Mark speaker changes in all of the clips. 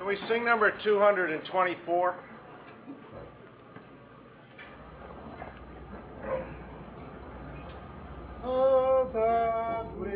Speaker 1: Can we sing number 224? Oh, that we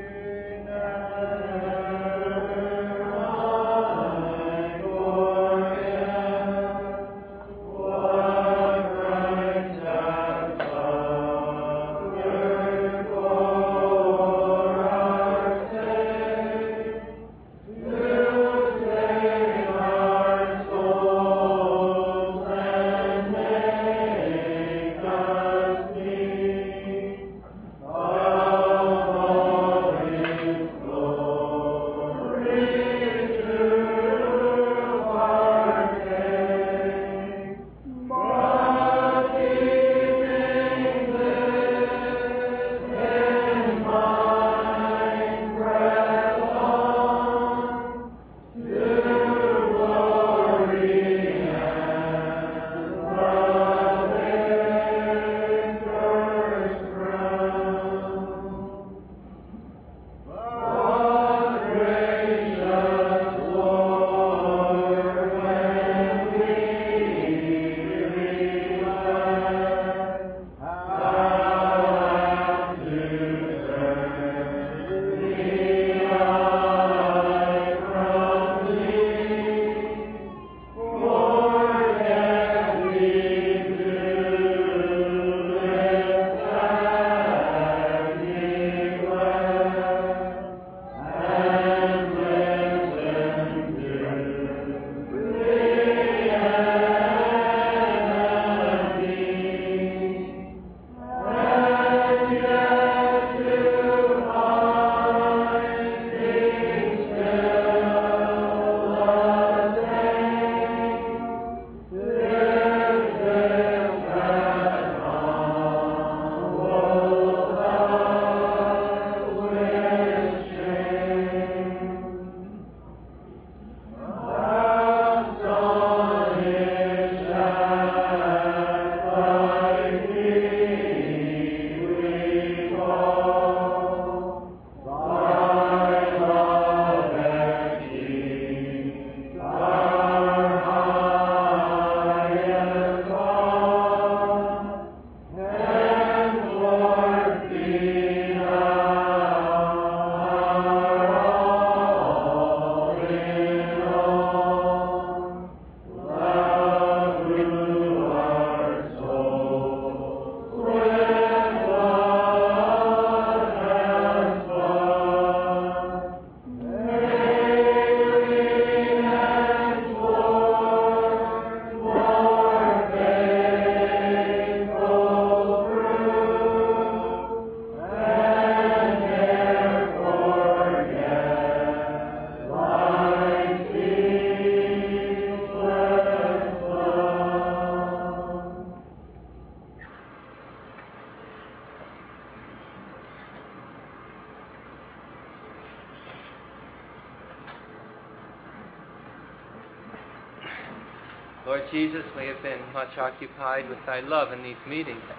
Speaker 2: Lord Jesus, we have been much occupied with thy love in these meetings.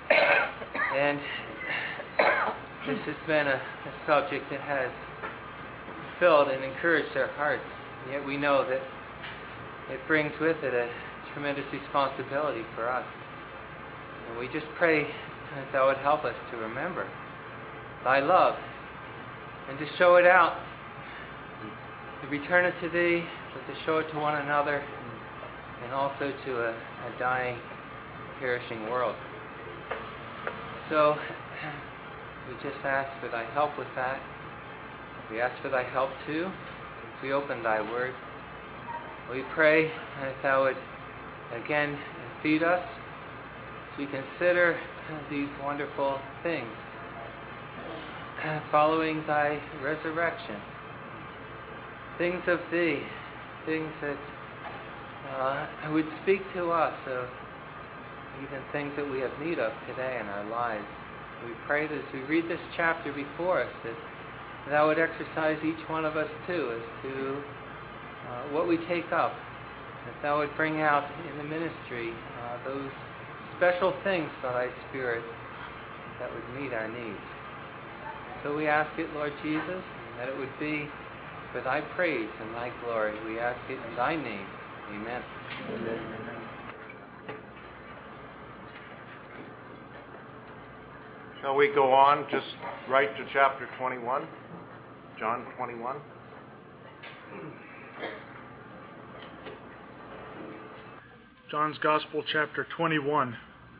Speaker 2: And this has been a subject that has filled and encouraged our hearts. Yet we know that it brings with it a tremendous responsibility for us. And we just pray that thou would help us to remember thy love and to show it out, to return it to thee, but to show it to one another, and also to a dying, perishing world. So we just ask for thy help with that. We ask for thy help too as we open thy word. We pray that thou would again feed us as we consider these wonderful things following thy resurrection. Things of thee, things that would speak to us of even things that we have need of today in our lives. We pray that as we read this chapter before us, that thou would exercise each one of us too as to what we take up, that thou would bring out in the ministry those special things by thy Spirit that would meet our needs. So we ask it, Lord Jesus, that it would be for thy praise and thy glory. We ask it in thy name. Amen.
Speaker 1: Shall we go on just right to chapter 21? John 21.
Speaker 3: John's Gospel, chapter 21.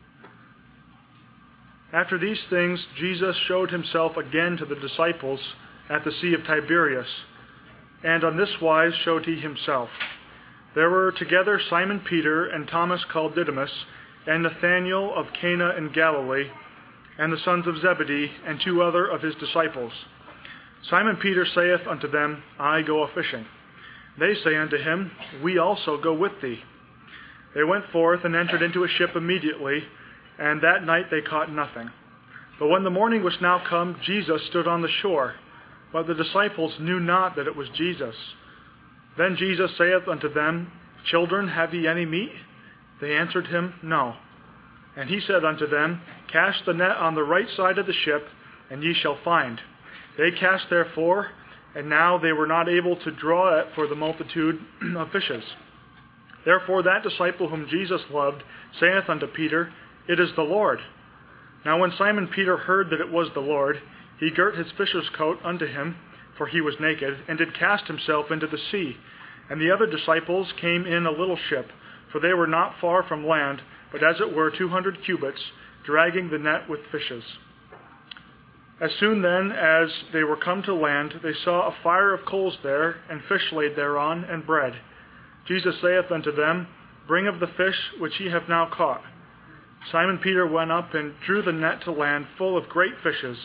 Speaker 3: After these things, Jesus showed himself again to the disciples at the Sea of Tiberias, and on this wise showed he himself. There were together Simon Peter and Thomas called Didymus, and Nathanael of Cana in Galilee, and the sons of Zebedee, and 2 other of his disciples. Simon Peter saith unto them, I go a-fishing. They say unto him, We also go with thee. They went forth and entered into a ship immediately, and that night they caught nothing. But when the morning was now come, Jesus stood on the shore, but the disciples knew not that it was Jesus. Then Jesus saith unto them, Children, have ye any meat? They answered him, No. And he said unto them, Cast the net on the right side of the ship, and ye shall find. They cast therefore, and now they were not able to draw it for the multitude of fishes. Therefore that disciple whom Jesus loved saith unto Peter, It is the Lord. Now when Simon Peter heard that it was the Lord, he girt his fisher's coat unto him, for he was naked, and did cast himself into the sea. And the other disciples came in a little ship, for they were not far from land, but as it were 200 cubits, dragging the net with fishes. As soon then as they were come to land, they saw a fire of coals there, and fish laid thereon, and bread. Jesus saith unto them, Bring of the fish which ye have now caught. Simon Peter went up and drew the net to land full of great fishes,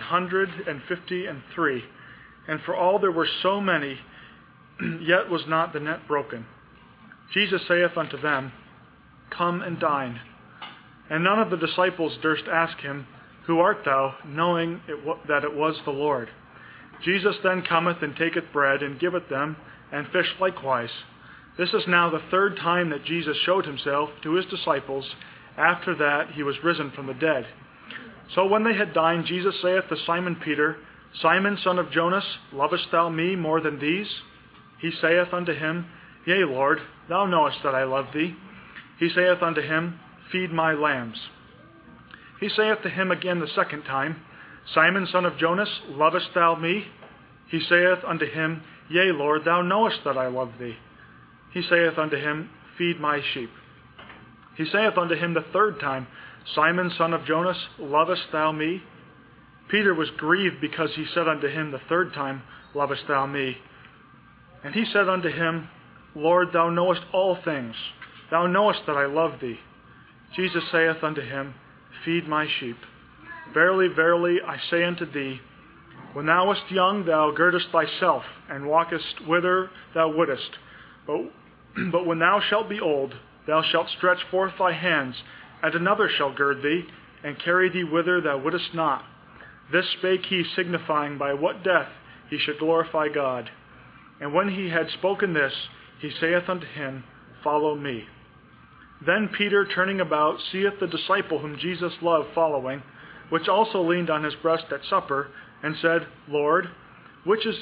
Speaker 3: 153. And for all there were so many, yet was not the net broken. Jesus saith unto them, Come and dine. And none of the disciples durst ask him, Who art thou? Knowing that it was the Lord. Jesus then cometh and taketh bread, and giveth them, and fish likewise. This is now the 3rd time that Jesus showed himself to his disciples, after that he was risen from the dead. So when they had dined, Jesus saith to Simon Peter, Simon, son of Jonas, lovest thou me more than these? He saith unto him, Yea, Lord, thou knowest that I love thee. He saith unto him, Feed my lambs. He saith to him again the 2nd time, Simon, son of Jonas, lovest thou me? He saith unto him, Yea, Lord, thou knowest that I love thee. He saith unto him, Feed my sheep. He saith unto him the 3rd time, Simon, son of Jonas, lovest thou me? Peter was grieved because he said unto him the 3rd time, Lovest thou me? And he said unto him, Lord, thou knowest all things. Thou knowest that I love thee. Jesus saith unto him, Feed my sheep. Verily, verily, I say unto thee, when thou wast young, thou girdest thyself, and walkest whither thou wouldest. But when thou shalt be old, thou shalt stretch forth thy hands, and another shall gird thee, and carry thee whither thou wouldest not. This spake he, signifying by what death he should glorify God. And when he had spoken this, he saith unto him, Follow me. Then Peter, turning about, seeth the disciple whom Jesus loved following, which also leaned on his breast at supper, and said, Lord, which is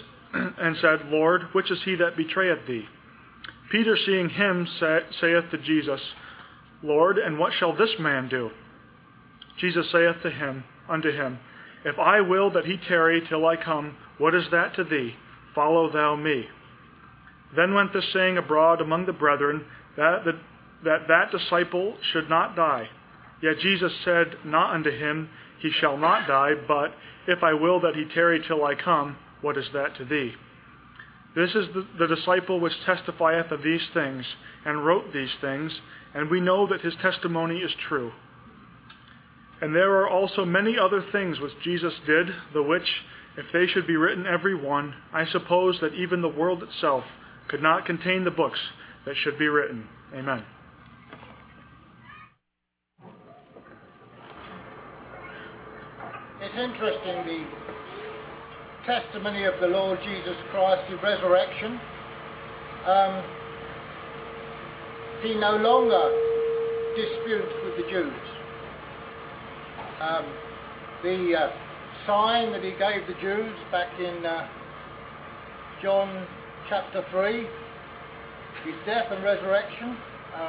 Speaker 3: he that betrayeth thee? Peter, seeing him, saith to Jesus, Lord, and what shall this man do? Jesus saith unto him, If I will that he tarry till I come, what is that to thee? Follow thou me. Then went this saying abroad among the brethren, that disciple should not die. Yet Jesus said not unto him, He shall not die, but, If I will that he tarry till I come, what is that to thee? This is the disciple which testifieth of these things, and wrote these things, and we know that his testimony is true. And there are also many other things which Jesus did, the which, if they should be written every one, I suppose that even the world itself could not contain the books that should be written. Amen.
Speaker 4: It's interesting, the testimony of the Lord Jesus Christ, the resurrection. He no longer disputes with the Jews. The sign that he gave the Jews back in John chapter 3, his death and resurrection.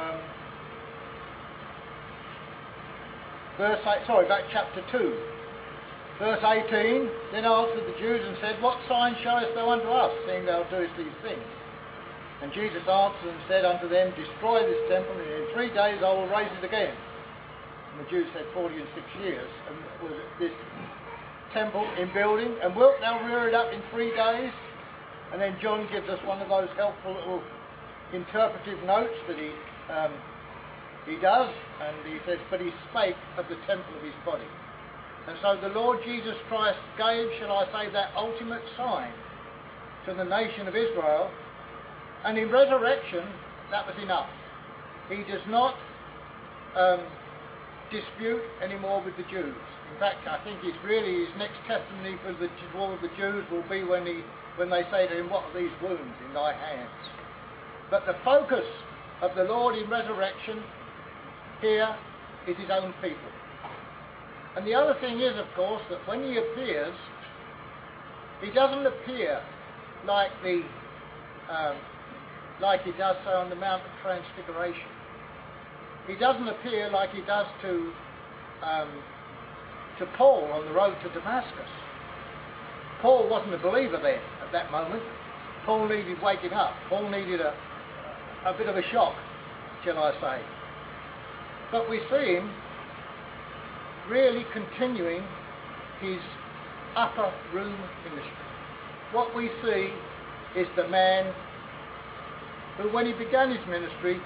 Speaker 4: Back chapter 2. Verse 18, then answered the Jews and said, What sign showest thou unto us, seeing thou doest these things? And Jesus answered and said unto them, Destroy this temple, and in 3 days I will raise it again. And the Jews said 40 and 6 years, and was this temple in building, and wilt thou rear it up in 3 days? And then John gives us one of those helpful little interpretive notes that he does, and he says, But he spake of the temple of his body. And so the Lord Jesus Christ gave, shall I say, that ultimate sign to the nation of Israel, and in resurrection, that was enough. He does not dispute anymore with the Jews. In fact, I think it's really his next testimony for all of the Jews will be when they say to him, What are these wounds in thy hands? But the focus of the Lord in resurrection here is his own people. And the other thing is, of course, that when he appears, he doesn't appear like he does, say, on the Mount of Transfiguration. He doesn't appear like he does to Paul on the road to Damascus. Paul wasn't a believer then at that moment. Paul needed waking up. Paul needed a bit of a shock, shall I say. But we see him really continuing his upper room ministry. What we see is the man who, when he began his ministry,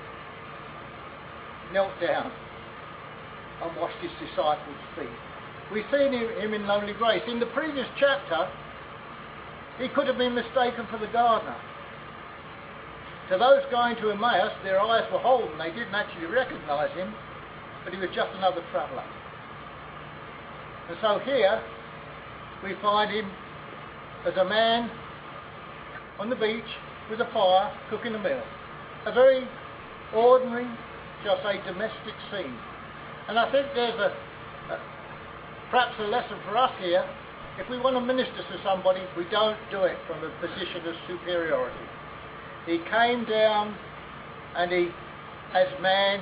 Speaker 4: knelt down and washed his disciples' feet. We see him in lonely grace. In the previous chapter, he could have been mistaken for the gardener. To those going to Emmaus, their eyes were holden. They didn't actually recognise him, but he was just another traveller. And so here we find him as a man on the beach with a fire cooking a meal. A very ordinary, shall I say, domestic scene. And I think there's perhaps a lesson for us here. If we want to minister to somebody, we don't do it from a position of superiority. He came down and as man,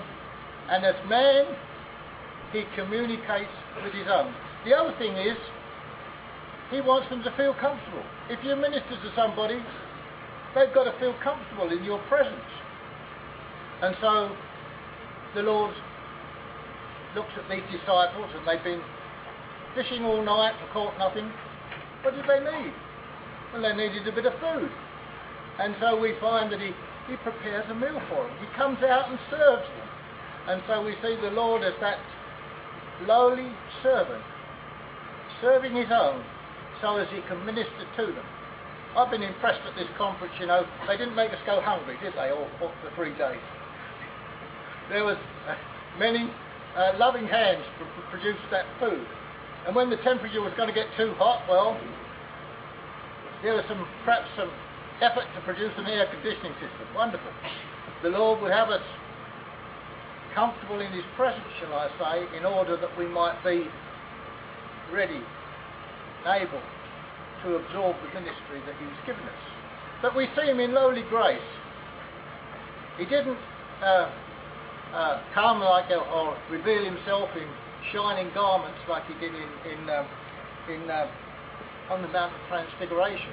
Speaker 4: he communicates with his own. The other thing is, he wants them to feel comfortable. If you minister to somebody, they've got to feel comfortable in your presence. And so the Lord looks at these disciples, and they've been fishing all night and caught nothing. What did they need? Well, they needed a bit of food. And so we find that he prepares a meal for them. He comes out and serves them. And so we see the Lord as that lowly servant, serving his own so as he can minister to them. I've been impressed at this conference, you know. They didn't make us go hungry, did they, all for 3 days? There was many loving hands produced that food. And when the temperature was going to get too hot, well, there was perhaps some effort to produce an air conditioning system. Wonderful. The Lord would have us comfortable in his presence, shall I say, in order that we might be ready and able to absorb the ministry that he's given us. But we see him in lowly grace. He didn't come or reveal himself in shining garments like he did on the Mount of Transfiguration,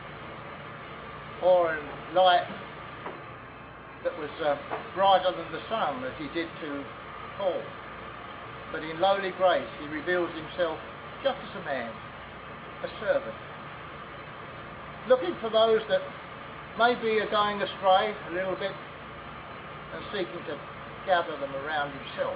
Speaker 4: or in light that was brighter than the sun as he did to Paul. But in lowly grace he reveals himself just as a man, a servant, looking for those that maybe are going astray a little bit and seeking to gather them around himself.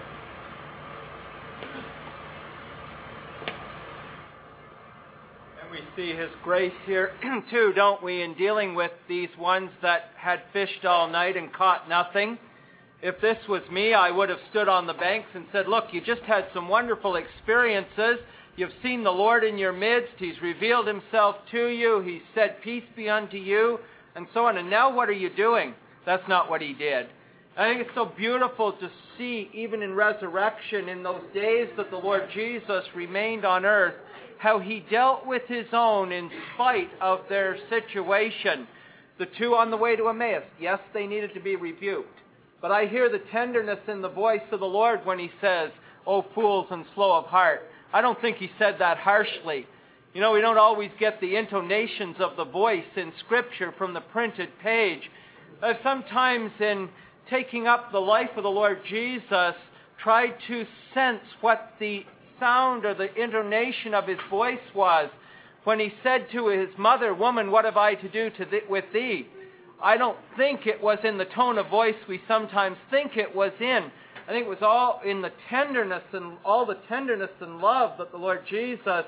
Speaker 2: And we see his grace here too, don't we, in dealing with these ones that had fished all night and caught nothing. If this was me, I would have stood on the banks and said, look, you just had some wonderful experiences. You've seen the Lord in your midst. He's revealed himself to you. He said, peace be unto you, and so on. And now what are you doing? That's not what he did. I think it's so beautiful to see, even in resurrection, in those days that the Lord Jesus remained on earth,
Speaker 5: how he dealt with his own in spite of their situation. The two on the way to Emmaus, yes, they needed to be rebuked. But I hear the tenderness in the voice of the Lord when he says, "O fools and slow of heart." I don't think he said that harshly. You know, we don't always get the intonations of the voice in Scripture from the printed page. I've sometimes, in taking up the life of the Lord Jesus, tried to sense what the sound or the intonation of his voice was when he said to his mother, "Woman, what have I to do with thee?" I don't think it was in the tone of voice we sometimes think it was in. I think it was all in the tenderness and all the tenderness and love that the Lord Jesus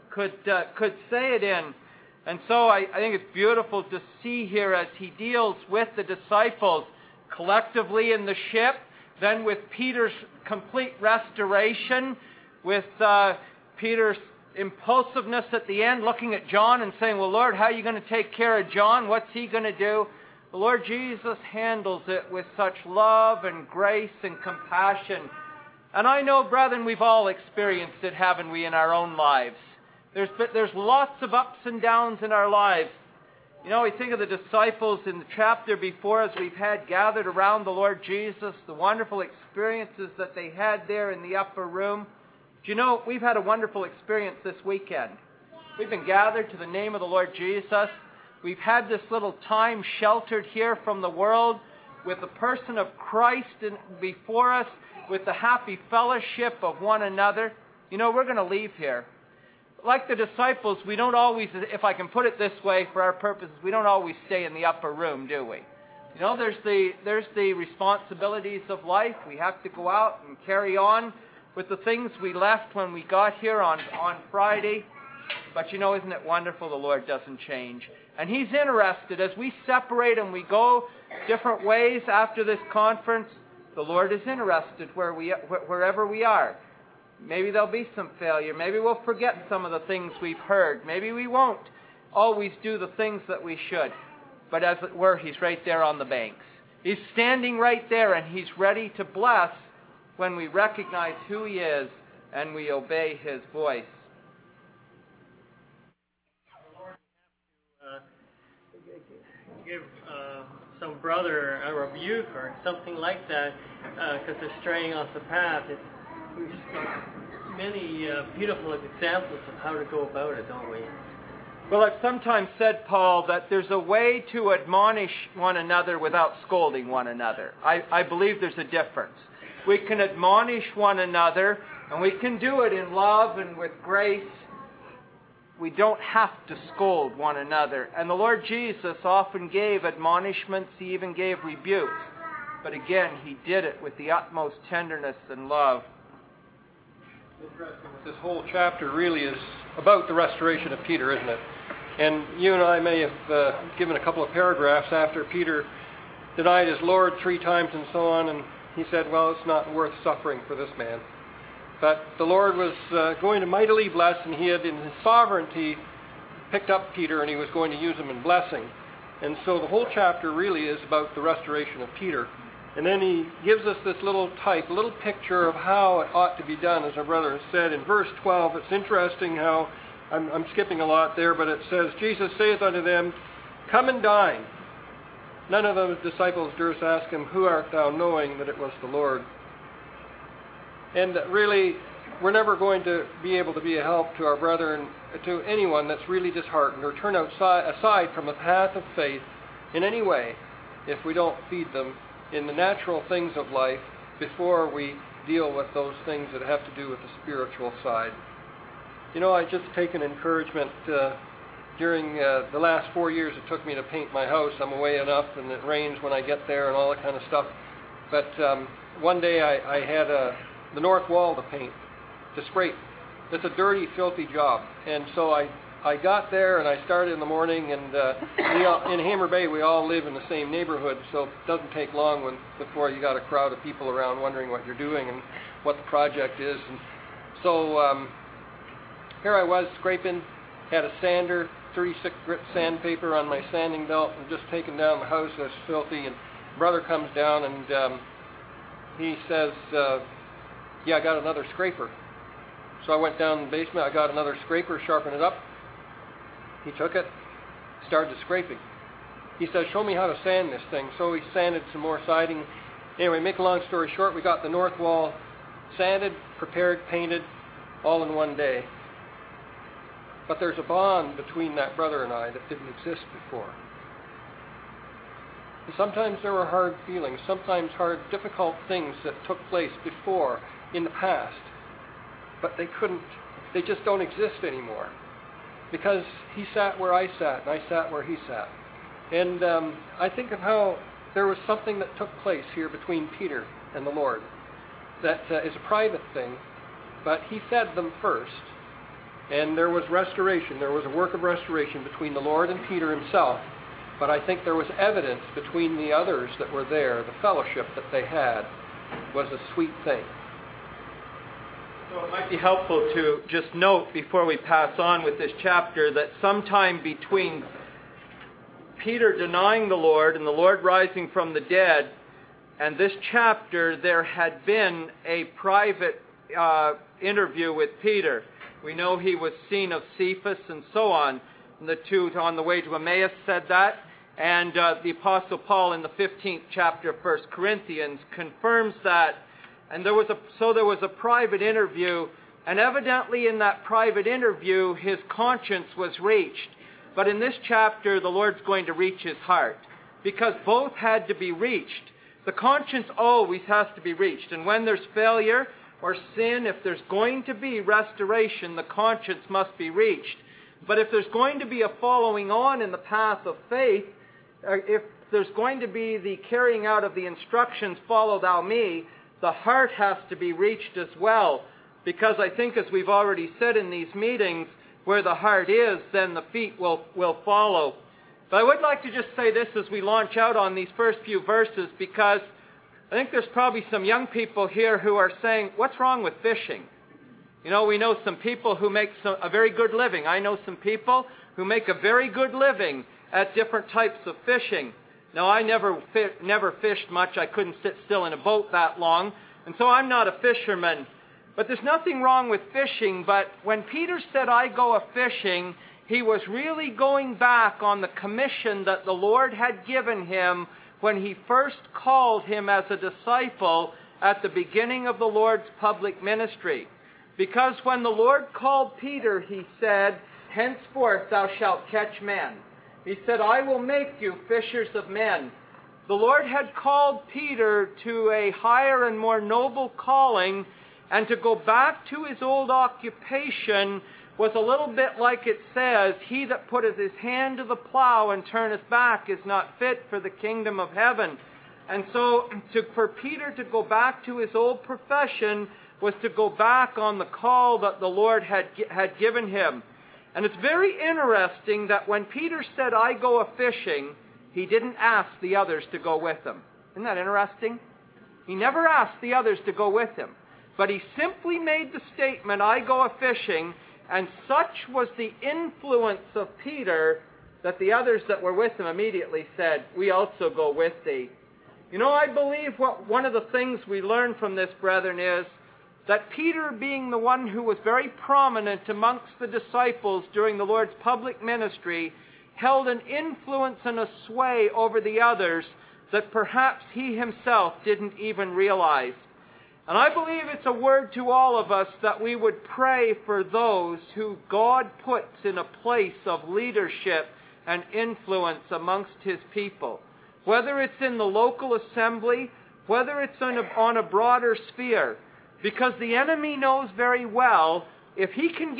Speaker 5: could say it in. And so I think it's beautiful to see here as he deals with the disciples collectively in the ship, then with Peter's complete restoration, with Peter's impulsiveness at the end, looking at John and saying, "Well, Lord, how are you going to take care of John? What's he going to do?" The Lord Jesus handles it with such love and grace and compassion. And I know, brethren, we've all experienced it, haven't we, in our own lives? There's lots of ups and downs in our lives. You know, we think of the disciples in the chapter before as we've had gathered around the Lord Jesus, the wonderful experiences that they had there in the upper room. Do you know, we've had a wonderful experience this weekend. We've been gathered to the name of the Lord Jesus. We've had this little time sheltered here from the world with the person of Christ before us, with the happy fellowship of one another. You know, we're going to leave here. Like the disciples, we don't always, if I can put it this way for our purposes, we don't always stay in the upper room, do we? You know, there's the responsibilities of life. We have to go out and carry on with the things we left when we got here on Friday. But you know, isn't it wonderful the Lord doesn't change? And He's interested as we separate and we go different ways after this conference. The Lord is interested wherever we are. Maybe there'll be some failure. Maybe we'll forget some of the things we've heard. Maybe we won't always do the things that we should. But as it were, He's right there on the banks. He's standing right there and He's ready to bless when we recognize who He is and we obey His voice.
Speaker 6: Give some brother a rebuke or something like that because they're straying off the path. We've got many beautiful examples of how to go about it, don't we?
Speaker 5: Well, I've sometimes said, Paul, that there's a way to admonish one another without scolding one another. I believe there's a difference. We can admonish one another, and we can do it in love and with grace. We don't have to scold one another. And the Lord Jesus often gave admonishments. He even gave rebukes. But again, He did it with the utmost tenderness and love.
Speaker 7: Interesting. This whole chapter really is about the restoration of Peter, isn't it? And you and I may have given a couple of paragraphs after Peter denied his Lord 3 times and so on, and he said, well, it's not worth suffering for this man. But the Lord was going to mightily bless, and He had in His sovereignty picked up Peter, and He was going to use him in blessing. And so the whole chapter really is about the restoration of Peter. And then he gives us this little type, a little picture of how it ought to be done, as our brother has said. In verse 12, it's interesting how, I'm skipping a lot there, but it says, Jesus saith unto them, Come and dine. None of the disciples durst ask Him, Who art thou, knowing that it was the Lord. And really, we're never going to be able to be a help to our brethren, to anyone that's really disheartened or turn aside from the path of faith in any way if we don't feed them in the natural things of life before we deal with those things that have to do with the spiritual side. You know, I just taken encouragement during the last 4 years it took me to paint my house. I'm away enough and it rains when I get there and all that kind of stuff. But one day I had the north wall to paint, to scrape. It's a dirty, filthy job. And so I got there and I started in the morning, and in Hammer Bay we all live in the same neighborhood, so it doesn't take long before you got a crowd of people around wondering what you're doing and what the project is. And so here I was scraping, had a sander, 36 grit sandpaper on my sanding belt, and just taking down the house that's filthy. And brother comes down and he says, yeah, I got another scraper. So I went down in the basement. I got another scraper, sharpened it up. He took it, started scraping. He said, show me how to sand this thing. So he sanded some more siding. Anyway, make a long story short, we got the north wall sanded, prepared, painted, all in one day. But there's a bond between that brother and I that didn't exist before. And sometimes there were hard feelings, sometimes hard, difficult things that took place before, in the past. But they just don't exist anymore. Because he sat where I sat, and I sat where he sat. And I think of how there was something that took place here between Peter and the Lord that is a private thing, but he fed them first. And there was restoration. There was a work of restoration between the Lord and Peter himself. But I think there was evidence between the others that were there. The fellowship that they had was a sweet thing.
Speaker 5: So it might be helpful to just note before we pass on with this chapter that sometime between Peter denying the Lord and the Lord rising from the dead and this chapter, there had been a private interview with Peter. We know he was seen of Cephas and so on. And the two on the way to Emmaus said that. And the Apostle Paul in the 15th chapter of 1 Corinthians confirms that. And there was a private interview. And evidently in that private interview, his conscience was reached. But in this chapter, the Lord's going to reach his heart. Because both had to be reached. The conscience always has to be reached. And when there's failure or sin, if there's going to be restoration, the conscience must be reached. But if there's going to be a following on in the path of faith, if there's going to be the carrying out of the instructions, follow thou me, the heart has to be reached as well. Because I think, as we've already said in these meetings, where the heart is, then the feet will follow. But I would like to just say this as we launch out on these first few verses, because I think there's probably some young people here who are saying, what's wrong with fishing? You know, we know some people who make a very good living. I know some people who make a very good living at different types of fishing. Now, I never fished much. I couldn't sit still in a boat that long. And so I'm not a fisherman. But there's nothing wrong with fishing. But when Peter said, I go a-fishing, he was really going back on the commission that the Lord had given him when he first called him as a disciple at the beginning of the Lord's public ministry. Because when the Lord called Peter, he said, henceforth thou shalt catch men. He said, I will make you fishers of men. The Lord had called Peter to a higher and more noble calling, and to go back to his old occupation was a little bit like it says, he that putteth his hand to the plow and turneth back is not fit for the kingdom of heaven. And so for Peter to go back to his old profession was to go back on the call that the Lord had given him. And it's very interesting that when Peter said, I go a-fishing, he didn't ask the others to go with him. Isn't that interesting? He never asked the others to go with him. But he simply made the statement, I go a-fishing, and such was the influence of Peter that the others that were with him immediately said, we also go with thee. You know, I believe one of the things we learn from this, brethren, is that Peter, being the one who was very prominent amongst the disciples during the Lord's public ministry, held an influence and a sway over the others that perhaps he himself didn't even realize. And I believe it's a word to all of us that we would pray for those who God puts in a place of leadership and influence amongst his people. Whether it's in the local assembly, whether it's on a broader sphere. Because the enemy knows very well, if he can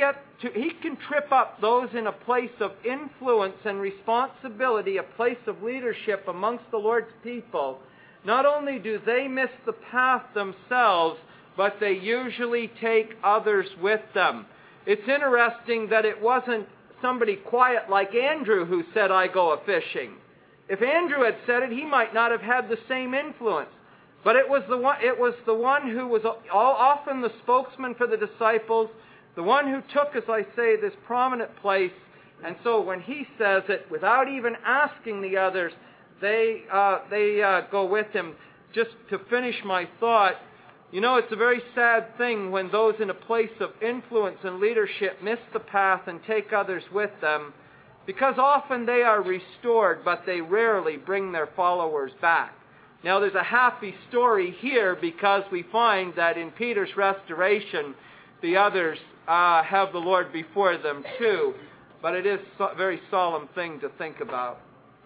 Speaker 5: trip up those in a place of influence and responsibility, a place of leadership amongst the Lord's people. Not only do they miss the path themselves, but they usually take others with them. It's interesting that it wasn't somebody quiet like Andrew who said, I go a-fishing. If Andrew had said it, he might not have had the same influence. But it was the one who was often the spokesman for the disciples, the one who took, as I say, this prominent place. And so when he says it, without even asking the others, they go with him. Just to finish my thought, You know, it's a very sad thing when those in a place of influence and leadership miss the path and take others with them, because often they are restored, but they rarely bring their followers back. Now, there's a happy story here because we find that in Peter's restoration, the others have the Lord before them too. But it is a very solemn thing to think about.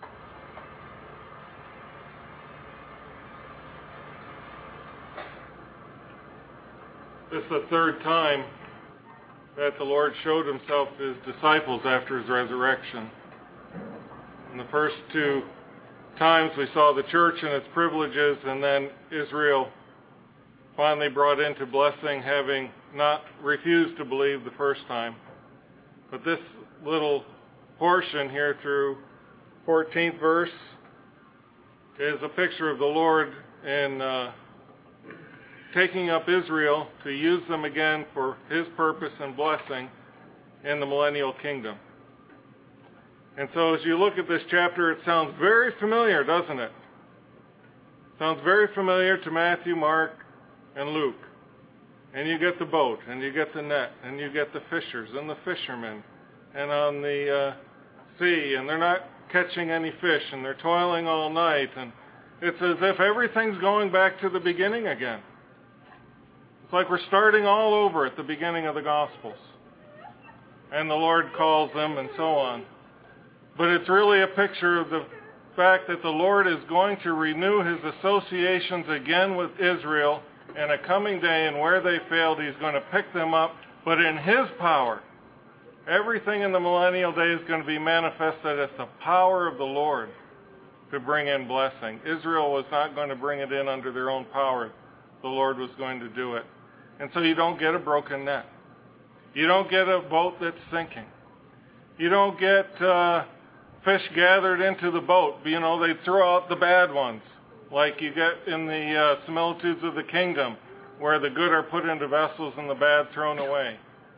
Speaker 8: This is the third time that the Lord showed himself to his disciples after his resurrection. In the first two times we saw the church and its privileges, and then Israel finally brought into blessing, having not refused to believe the first time. But this little portion here through 14th verse is a picture of the Lord in taking up Israel to use them again for his purpose and blessing in the millennial kingdom. And so as you look at this chapter, it sounds very familiar, doesn't it? Sounds very familiar to Matthew, Mark, and Luke. And you get the boat, and you get the net, and you get the fishers and the fishermen, and on the sea, and they're not catching any fish, and they're toiling all night, and it's as if everything's going back to the beginning again. It's like we're starting all over at the beginning of the Gospels. And the Lord calls them and so on. But it's really a picture of the fact that the Lord is going to renew his associations again with Israel in a coming day, and where they failed, he's going to pick them up, but in his power. Everything in the millennial day is going to be manifested as the power of the Lord to bring in blessing. Israel was not going to bring it in under their own power. The Lord was going to do it. And so you don't get a broken net. You don't get a boat that's sinking. You don't get fish gathered into the boat. You know, they throw out the bad ones, like you get in the similitudes of the kingdom, where the good are put into vessels and the bad thrown away.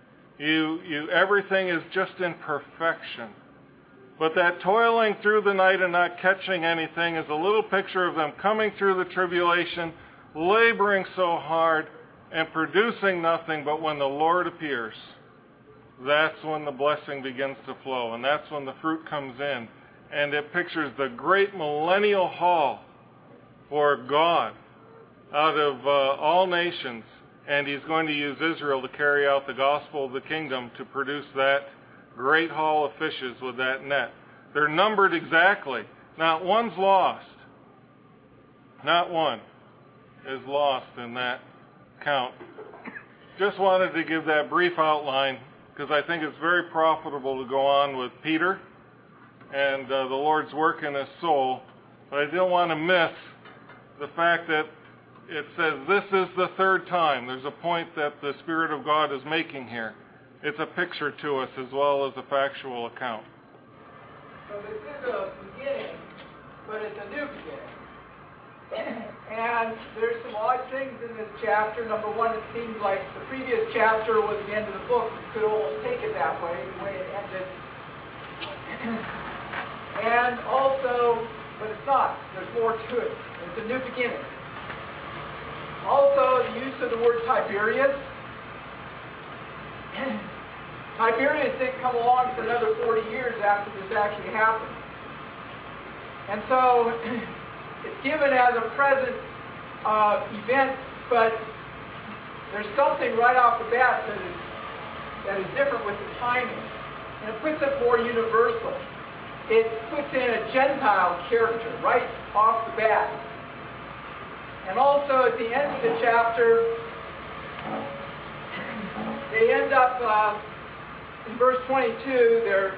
Speaker 8: Everything is just in perfection. But that toiling through the night and not catching anything is a little picture of them coming through the tribulation, laboring so hard, and producing nothing. But when the Lord appears, that's when the blessing begins to flow, and that's when the fruit comes in. And it pictures the great millennial haul for God out of all nations, and he's going to use Israel to carry out the gospel of the kingdom to produce that great haul of fishes with that net. They're numbered exactly. Not one's lost. Not one is lost in that count. Just wanted to give that brief outline because I think it's very profitable to go on with Peter and the Lord's work in his soul. But I didn't want to miss the fact that it says this is the third time. There's a point that the Spirit of God is making here. It's a picture to us as well as a factual account.
Speaker 9: So this is a beginning, but it's a new beginning. And there's some odd things in this chapter. Number one, it seems like the previous chapter was the end of the book. You could almost take it that way, the way it ended. And also, but it's not. There's more to it. It's a new beginning. Also, the use of the word Tiberias. Tiberias didn't come along for another 40 years after this actually happened. And so, it's given as a present event, but there's something right off the bat that is different with the timing. And it puts it more universal. It puts in a Gentile character right off the bat. And also at the end of the chapter, they end up in verse 22,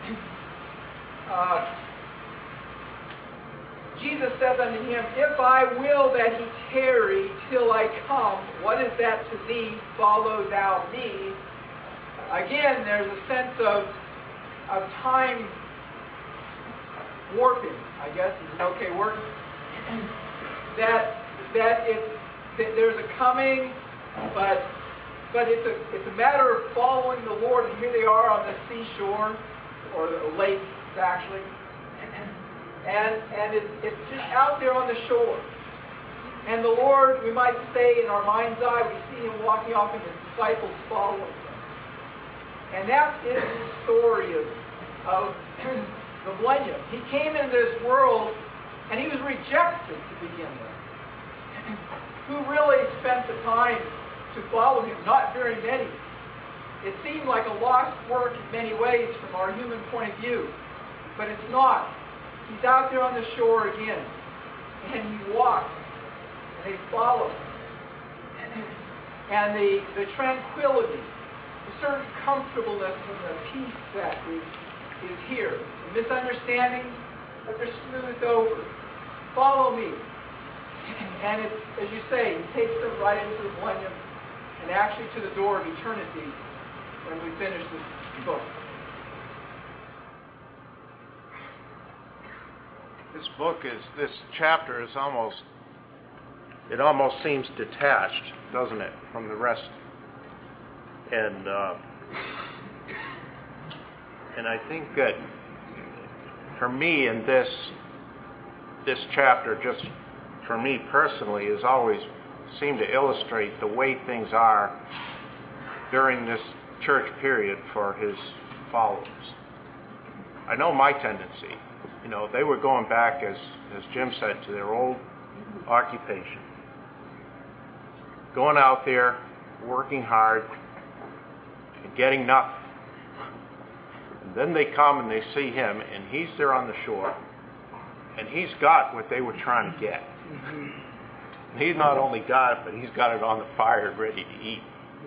Speaker 9: Jesus saith unto him, If I will that he tarry till I come, what is that to thee? Follow thou me. Again, there's a sense of time warping, I guess is an okay word. that there's a coming, but it's a matter of following the Lord. And here they are on the seashore, or the lake, actually. And it's just out there on the shore. And the Lord, we might say in our mind's eye, we see him walking off and his disciples following him. And that is the story of the millennium. He came into this world and he was rejected to begin with. Who really spent the time to follow him? Not very many. It seemed like a lost work in many ways from our human point of view. But it's not. He's out there on the shore again. And he walks. And they follow. And the tranquility, a certain comfortableness and the peace that is here. The misunderstandings, but they're smoothed over. Follow me. And it's, as you say, he takes them right into the millennium and actually to the door of eternity when we finish this book.
Speaker 1: This chapter is almost seems detached, doesn't it, from the rest? And I think that for me in this chapter, just for me personally, has always seemed to illustrate the way things are during this church period for his followers. I know my tendency. They were going back, as Jim said, to their old occupation. Going out there, working hard, and getting nothing. And then they come and they see him, and he's there on the shore, and he's got what they were trying to get. And he's not only got it, but he's got it on the fire ready to eat.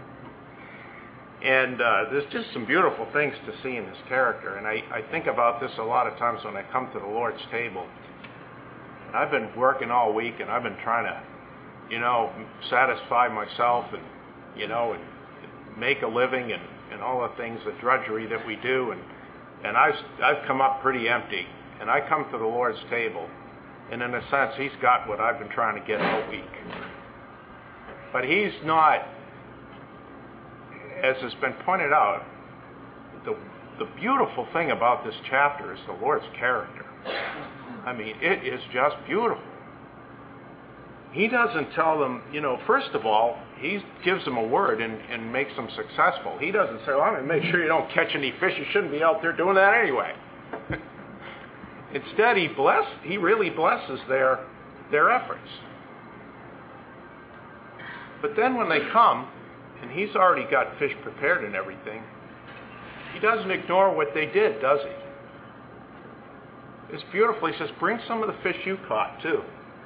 Speaker 1: And there's just some beautiful things to see in his character. And I think about this a lot of times when I come to the Lord's table. And I've been working all week, and I've been trying to, satisfy myself and, and make a living and all the things, the drudgery that we do. And I've come up pretty empty. And I come to the Lord's table. And in a sense, he's got what I've been trying to get all week. But he's not, as has been pointed out, the beautiful thing about this chapter is the Lord's character. I mean, it is just beautiful. He doesn't tell them, first of all, he gives them a word and makes them successful. He doesn't say, well, I'm going to make sure you don't catch any fish. You shouldn't be out there doing that anyway. Instead, he really blesses their efforts. But then when they come, and he's already got fish prepared and everything, he doesn't ignore what they did, does he? It's beautiful. He says, bring some of the fish you caught, too.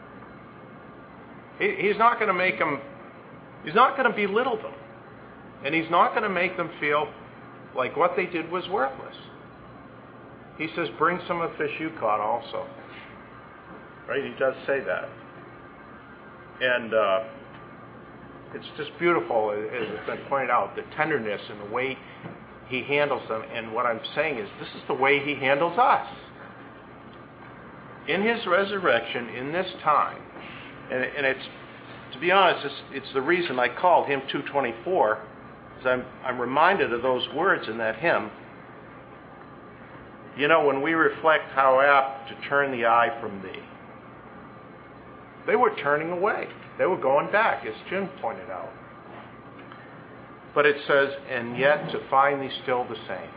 Speaker 1: He's not going to make them, he's not going to belittle them. And he's not going to make them feel like what they did was worthless. He says, bring some of the fish you caught also. Right? He does say that. And it's just beautiful, as has been pointed out, the tenderness and the way he handles them. And what I'm saying is, this is the way he handles us. In his resurrection, in this time, and it's, to be honest, it's the reason I called hymn 224, because I'm reminded of those words in that hymn. When we reflect how apt to turn the eye from thee, they were turning away. They were going back, as Jim pointed out. But it says, and yet to find thee still the same.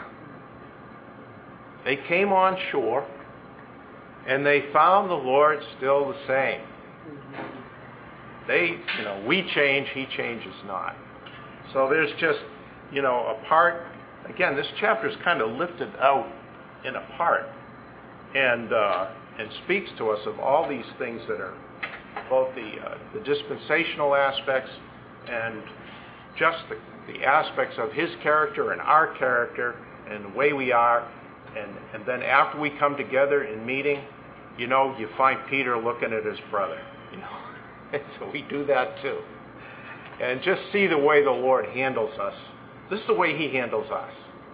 Speaker 1: They came on shore, and they found the Lord still the same. We change, he changes not. So there's just, a part, again, this chapter is kind of lifted out in a part, and speaks to us of all these things that are both the dispensational aspects and just the aspects of his character and our character and the way we are. And then after we come together in meeting, you find Peter looking at his brother. And so we do that too. And just see the way the Lord handles us. This is the way he handles us.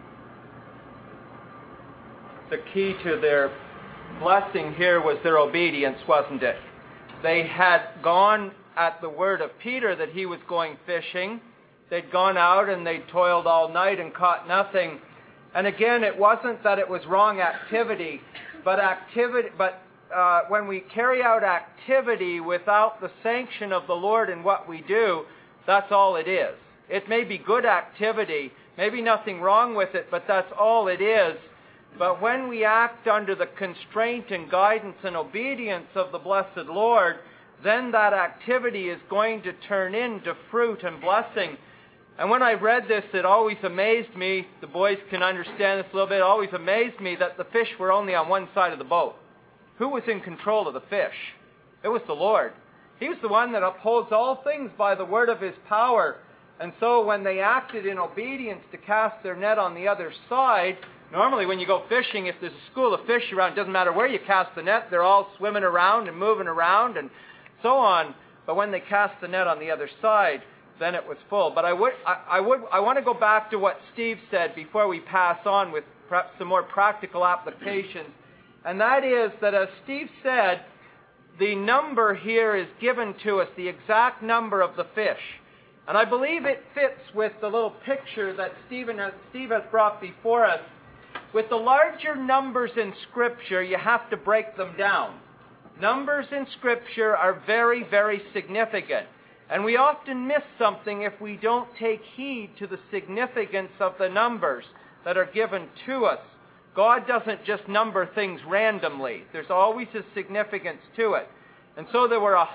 Speaker 5: The key to their blessing here was their obedience, wasn't it? They had gone at the word of Peter that he was going fishing. They'd gone out and they'd toiled all night and caught nothing. And again, it wasn't that it was wrong activity, but when we carry out activity without the sanction of the Lord in what we do, that's all it is. It may be good activity, maybe nothing wrong with it, but that's all it is. But when we act under the constraint and guidance and obedience of the blessed Lord, then that activity is going to turn into fruit and blessing. And when I read this, it always amazed me, the boys can understand this a little bit, it always amazed me that the fish were only on one side of the boat. Who was in control of the fish? It was the Lord. He was the one that upholds all things by the word of his power. And so when they acted in obedience to cast their net on the other side, normally when you go fishing, if there's a school of fish around, it doesn't matter where you cast the net, they're all swimming around and moving around and so on. But when they cast the net on the other side, then it was full. But I want to go back to what Steve said before we pass on with perhaps some more practical applications. And that is that, as Steve said, the number here is given to us, the exact number of the fish. And I believe it fits with the little picture that Steve has brought before us. With the larger numbers in Scripture, you have to break them down. Numbers in Scripture are very, very significant. And we often miss something if we don't take heed to the significance of the numbers that are given to us. God doesn't just number things randomly. There's always a significance to it. And so there were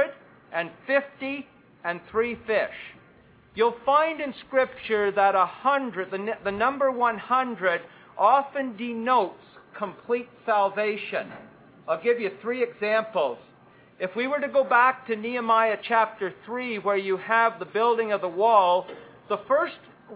Speaker 5: 153 fish. You'll find in Scripture that 100, the number 100, often denotes complete salvation. I'll give you 3 examples. If we were to go back to Nehemiah chapter 3, where you have the building of the wall, the first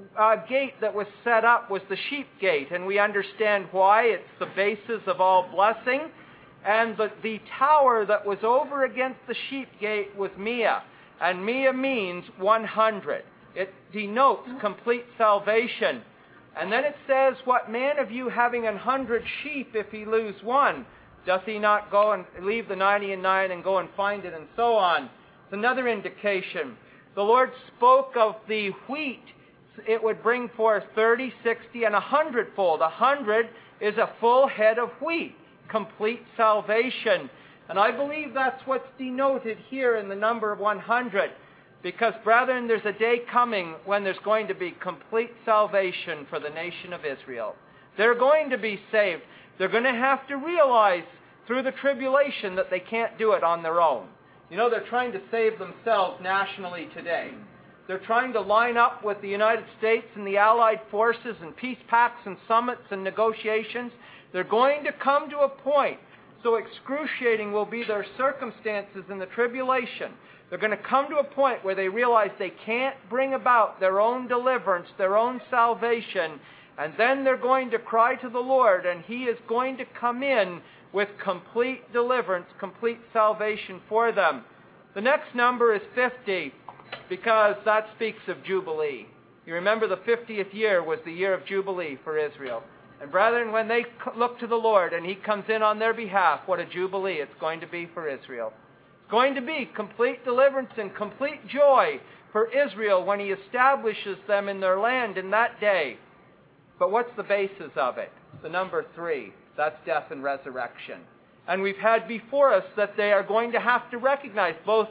Speaker 5: gate that was set up was the sheep gate, and we understand why. It's the basis of all blessing. And the tower that was over against the sheep gate was Mia, and Mia means 100. It denotes complete salvation. And then it says, what man of you having 100 sheep, if he lose one, doth he not go and leave the 99 and go and find it, and so on? It's another indication. The Lord spoke of the wheat. It would bring forth 30, 60, and 100-fold. 100 is a full head of wheat. Complete salvation. And I believe that's what's denoted here in the number of 100. Because, brethren, there's a day coming when there's going to be complete salvation for the nation of Israel. They're going to be saved. They're going to have to realize through the tribulation that they can't do it on their own. You know, they're trying to save themselves nationally today. They're trying to line up with the United States and the Allied forces and peace pacts and summits and negotiations. They're going to come to a point, so excruciating will be their circumstances in the tribulation. They're going to come to a point where they realize they can't bring about their own deliverance, their own salvation, and then they're going to cry to the Lord, and He is going to come in with complete deliverance, complete salvation for them. The next number is 50, because that speaks of Jubilee. You remember the 50th year was the year of Jubilee for Israel. And brethren, when they look to the Lord and He comes in on their behalf, what a Jubilee it's going to be for Israel. It's going to be complete deliverance and complete joy for Israel when He establishes them in their land in that day. But what's the basis of it? The number 3. That's death and resurrection. And we've had before us that they are going to have to recognize both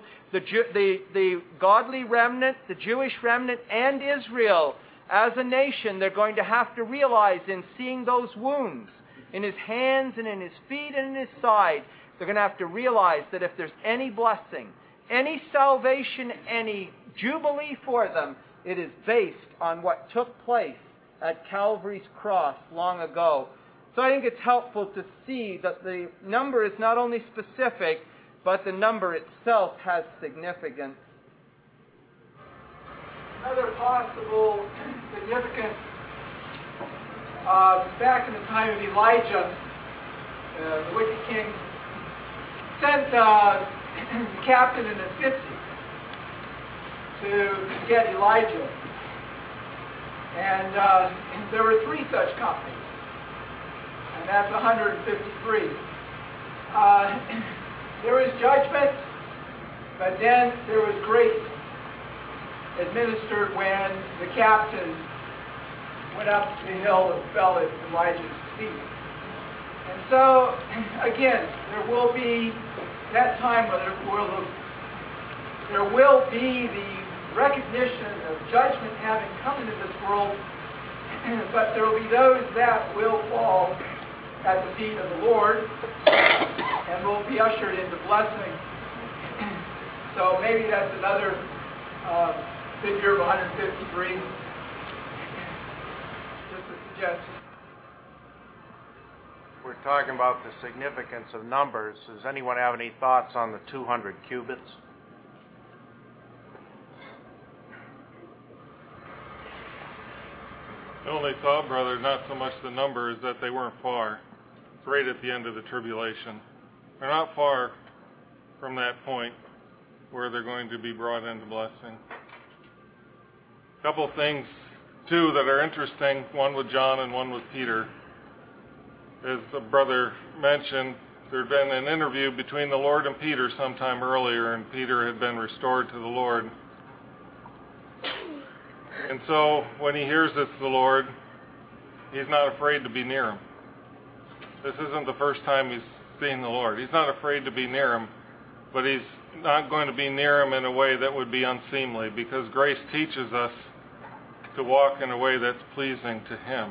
Speaker 5: the godly remnant, the Jewish remnant, and Israel as a nation. They're going to have to realize in seeing those wounds in His hands and in His feet and in His side, they're going to have to realize that if there's any blessing, any salvation, any jubilee for them, it is based on what took place at Calvary's cross long ago. So I think it's helpful to see that the number is not only specific, but the number itself has significance.
Speaker 9: Another possible significance, back in the time of Elijah, the wicked king sent the captain in his 50s to get Elijah. And there were 3 such companies. And that's 153. There was judgment, but then there was grace administered when the captain went up the hill and fell at Elijah's feet. And so, again, there will be that time where there will be the recognition of judgment having come into this world, but there will be those that will fall at the feet of the Lord and will be ushered into blessing. So maybe that's another figure of 153. Just a suggestion.
Speaker 1: We're talking about the significance of numbers. Does anyone have any thoughts on the 200 cubits?
Speaker 8: The only thought, brother, not so much the number, is that they weren't far. It's right at the end of the tribulation. They're not far from that point where they're going to be brought into blessing. A couple things, too, that are interesting, one with John and one with Peter. As a brother mentioned, there had been an interview between the Lord and Peter sometime earlier, and Peter had been restored to the Lord. And so when he hears it's the Lord, he's not afraid to be near him. This isn't the first time he's seen the Lord. He's not afraid to be near him, but he's not going to be near him in a way that would be unseemly, because grace teaches us to walk in a way that's pleasing to him.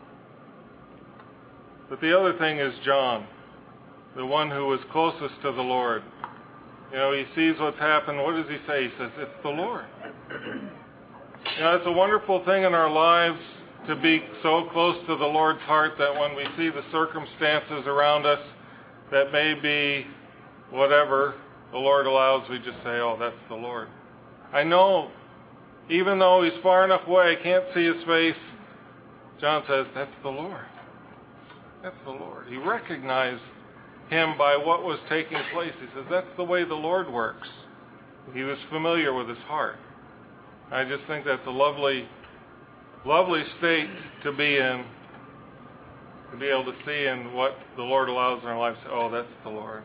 Speaker 8: But the other thing is John, the one who was closest to the Lord. You know, he sees what's happened. What does he say? He says, it's the Lord. You know, it's a wonderful thing in our lives to be so close to the Lord's heart that when we see the circumstances around us that may be whatever the Lord allows, we just say, oh, that's the Lord. I know, even though he's far enough away, I can't see his face, John says, that's the Lord. That's the Lord. He recognized him by what was taking place. He says, that's the way the Lord works. He was familiar with his heart. I just think that's a lovely, lovely state to be in, to be able to see in what the Lord allows in our lives. Oh, that's the Lord.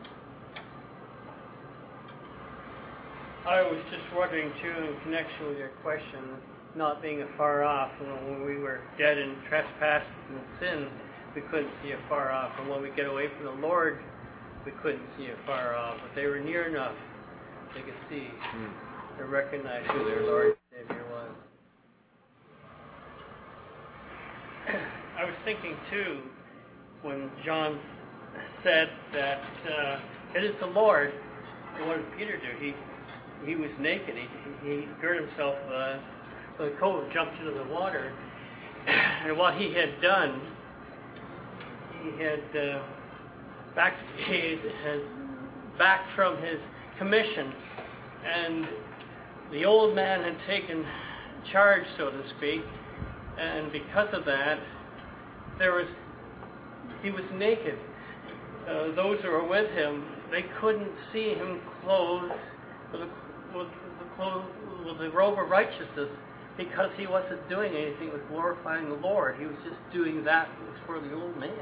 Speaker 6: I was just wondering, too, in connection with your question, not being afar off, when we were dead in trespasses and sin, we couldn't see afar off. And when we get away from the Lord, we couldn't see afar off. But they were near enough, they could see and recognize who their Lord and Savior was. I was thinking, too, when John said that it is the Lord, and what did Peter do? He was naked. He girt himself with a coat, jumped into the water, and what he had done, he had backed from his commission, and the old man had taken charge, so to speak, and because of that, he was naked. Those who were with him, they couldn't see him clothed with the robe of righteousness, because he wasn't doing anything with glorifying the Lord. He was just doing that for the old man.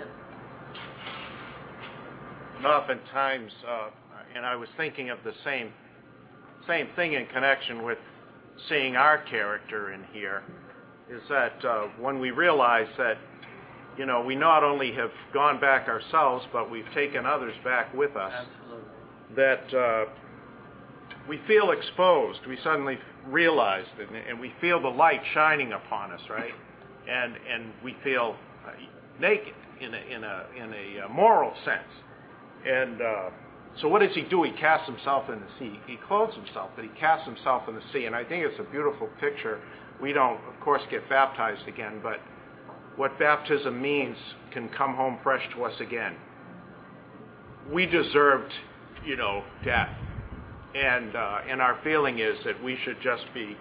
Speaker 1: And oftentimes, and I was thinking of the same thing in connection with seeing our character in here, is that when we realize that, you know, we not only have gone back ourselves, but we've taken others back with us.
Speaker 6: Absolutely.
Speaker 1: That we feel exposed. We suddenly realize it, and we feel the light shining upon us, right? And we feel naked in a moral sense. And so what does he do? He casts himself in the sea. He clothes himself, but he casts himself in the sea. And I think it's a beautiful picture. We don't, of course, get baptized again, but what baptism means can come home fresh to us again. We deserved, you know, death. And our feeling is that we should just be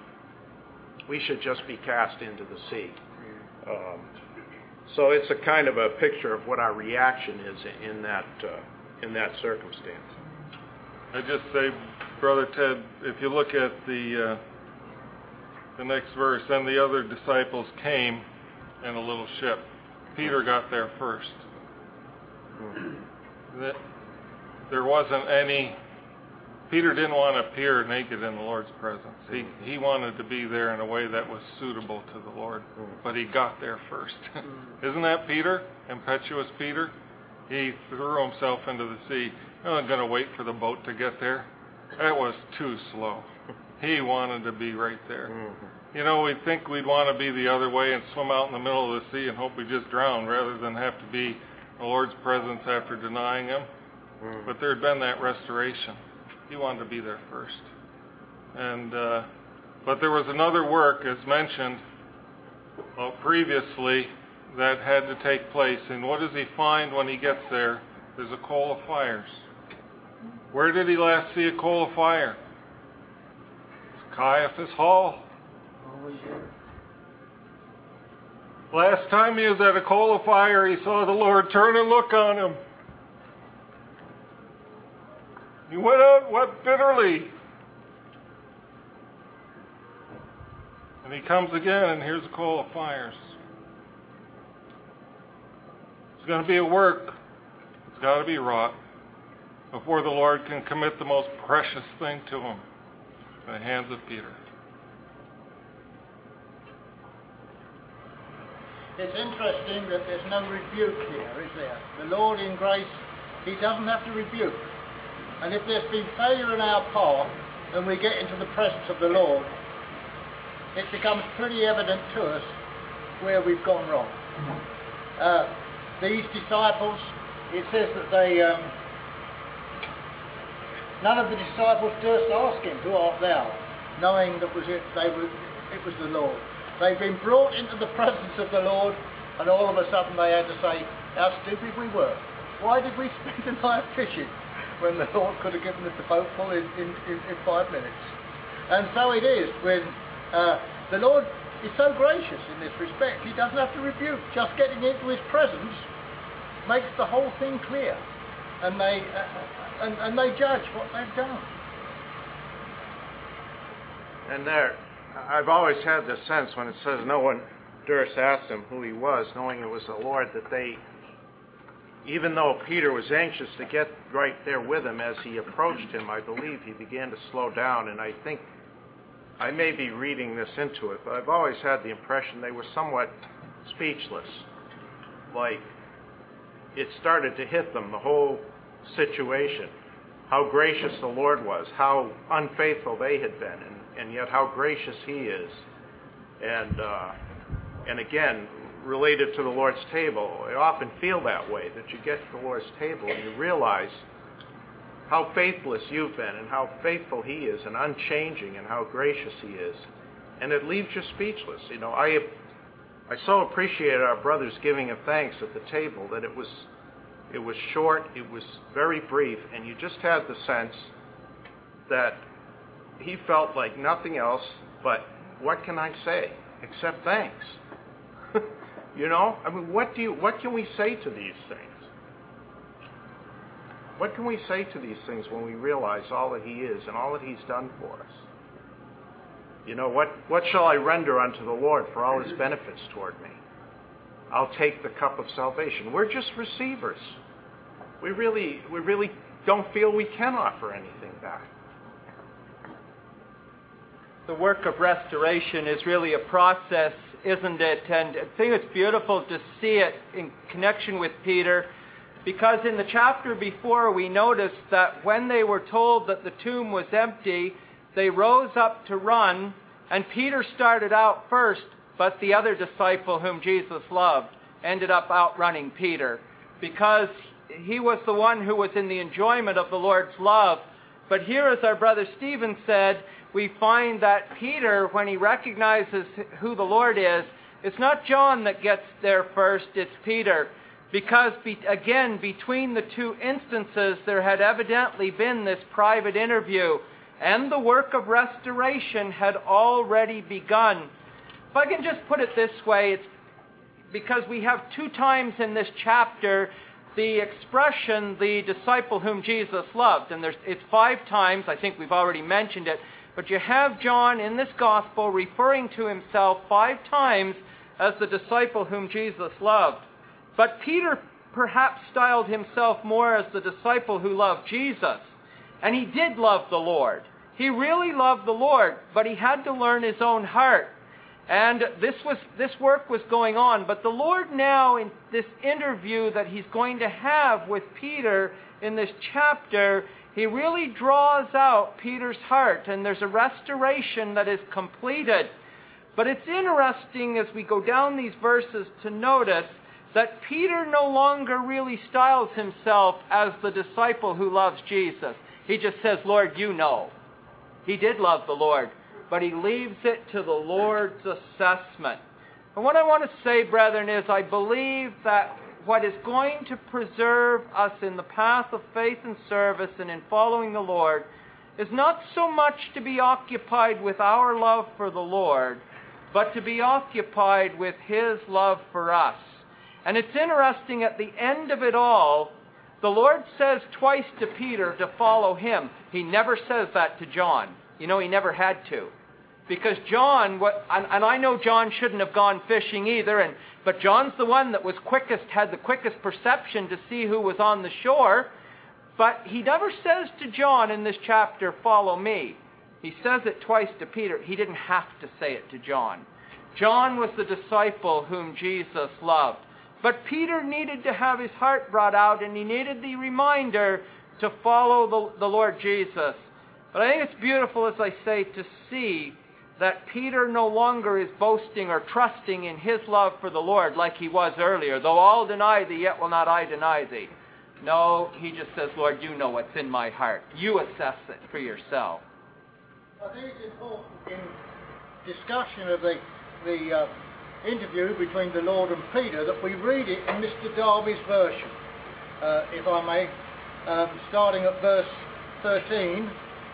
Speaker 1: cast into the sea. So it's a kind of a picture of what our reaction is in that circumstance.
Speaker 8: I just say, Brother Ted, if you look at the next verse, then the other disciples came in a little ship. Peter got there first. There wasn't any. Peter didn't want to appear naked in the Lord's presence. He wanted to be there in a way that was suitable to the Lord, but he got there first. Isn't that Peter? Impetuous Peter? He threw himself into the sea. He wasn't going to wait for the boat to get there. That was too slow. He wanted to be right there. Mm-hmm. You know, we'd think we'd want to be the other way and swim out in the middle of the sea and hope we just drown rather than have to be in the Lord's presence after denying Him. Mm-hmm. But there had been that restoration. He wanted to be there first. And but there was another work, as mentioned previously, that had to take place. And what does he find when he gets there? There's a coal of fires. Where did he last see a coal of fire? It's Caiaphas Hall. Last time he was at a coal of fire, he saw the Lord turn and look on him. He went out and wept bitterly. And he comes again, and here's a coal of fires. It's going to be a work. It's got to be wrought before the Lord can commit the most precious thing to him in the hands of Peter.
Speaker 4: It's interesting that there's no rebuke here, is there? The Lord in grace, He doesn't have to rebuke. And if there's been failure in our part and we get into the presence of the Lord, it becomes pretty evident to us where we've gone wrong. These disciples, it says that they, none of the disciples durst ask him, "Who art thou?" knowing that it was the Lord. They've been brought into the presence of the Lord, and all of a sudden they had to say how stupid we were. Why did we spend the night fishing when the Lord could have given us the boat full in 5 minutes? And so it is when the Lord is so gracious in this respect. He doesn't have to rebuke. Just getting into His presence makes the whole thing clear, and they judge what they've done.
Speaker 1: And there, I've always had this sense when it says no one durst ask him who he was, knowing it was the Lord, that they, even though Peter was anxious to get right there with him, as he approached him, I believe he began to slow down. And I think I may be reading this into it, but I've always had the impression they were somewhat speechless. Like, it started to hit them, the whole situation. How gracious the Lord was, how unfaithful they had been, and yet how gracious He is. And again, related to the Lord's table, I often feel that way, that you get to the Lord's table and you realize how faithless you've been and how faithful He is and unchanging and how gracious He is. And it leaves you speechless. You know, I so appreciated our brothers giving Him thanks at the table, that it was short, it was very brief, and you just had the sense that he felt like nothing else but, what can I say except thanks? You know, I mean, what can we say to these things? What can we say to these things when we realize all that He is and all that He's done for us? You know, what shall I render unto the Lord for all His benefits toward me? I'll take the cup of salvation. We're just receivers. We really don't feel we can offer anything back.
Speaker 5: The work of restoration is really a process, isn't it? And I think it's beautiful to see it in connection with Peter, because in the chapter before we noticed that when they were told that the tomb was empty, they rose up to run, and Peter started out first, but the other disciple whom Jesus loved ended up outrunning Peter, because he was the one who was in the enjoyment of the Lord's love. But here, as our brother Stephen said, we find that Peter, when he recognizes who the Lord is, it's not John that gets there first, it's Peter. Because, again, between the two instances, there had evidently been this private interview, and the work of restoration had already begun. If I can just put it this way, it's because we have 2 times in this chapter the expression, the disciple whom Jesus loved. And it's 5 times, I think we've already mentioned it, but you have John in this gospel referring to himself 5 times as the disciple whom Jesus loved. But Peter perhaps styled himself more as the disciple who loved Jesus. And he did love the Lord. He really loved the Lord, but he had to learn his own heart. And this work was going on. But the Lord now, in this interview that he's going to have with Peter in this chapter, he really draws out Peter's heart, and there's a restoration that is completed. But it's interesting as we go down these verses to notice that Peter no longer really styles himself as the disciple who loves Jesus. He just says, Lord, you know. He did love the Lord, but he leaves it to the Lord's assessment. And what I want to say, brethren, is I believe that what is going to preserve us in the path of faith and service and in following the Lord is not so much to be occupied with our love for the Lord, but to be occupied with His love for us. And it's interesting, at the end of it all, the Lord says twice to Peter to follow Him. He never says that to John. You know, He never had to. Because John, and I know John shouldn't have gone fishing either, but John's the one that was quickest, had the quickest perception to see who was on the shore. But he never says to John in this chapter, follow me. He says it twice to Peter. He didn't have to say it to John. John was the disciple whom Jesus loved. But Peter needed to have his heart brought out, and he needed the reminder to follow the Lord Jesus. But I think it's beautiful, as I say, to see that Peter no longer is boasting or trusting in his love for the Lord like he was earlier. Though all deny thee, yet will not I deny thee. No, he just says, Lord, you know what's in my heart. You assess it for yourself.
Speaker 4: I think it's important in discussion of the interview between the Lord and Peter that we read it in Mr. Darby's version, if I may, starting at verse 13.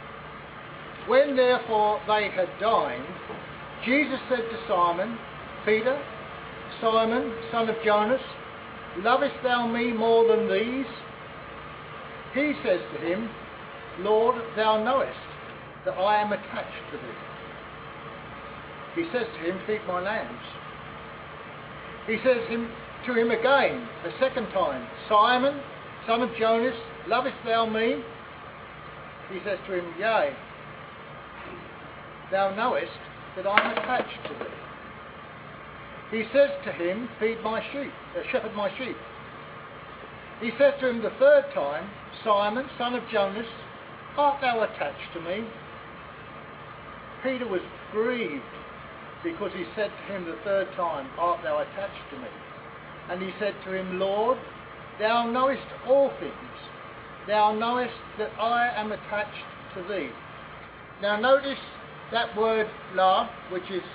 Speaker 4: When therefore they had dined, Jesus said to Simon, Peter, Simon, son of Jonas, lovest thou me more than these? He says to him, Lord, thou knowest that I am attached to thee. He says to him, feed my lambs. He says to him again, the second time, Simon, son of Jonas, lovest thou me? He says to him, yea, thou knowest that I am attached to thee. He says to him, feed my sheep, shepherd my sheep. He says to him the third time, Simon, son of Jonas, art thou attached to me? Peter was grieved because he said to him the third time, art thou attached to me? And he said to him, Lord, thou knowest all things. Thou knowest that I am attached to thee. Now notice that word love, which is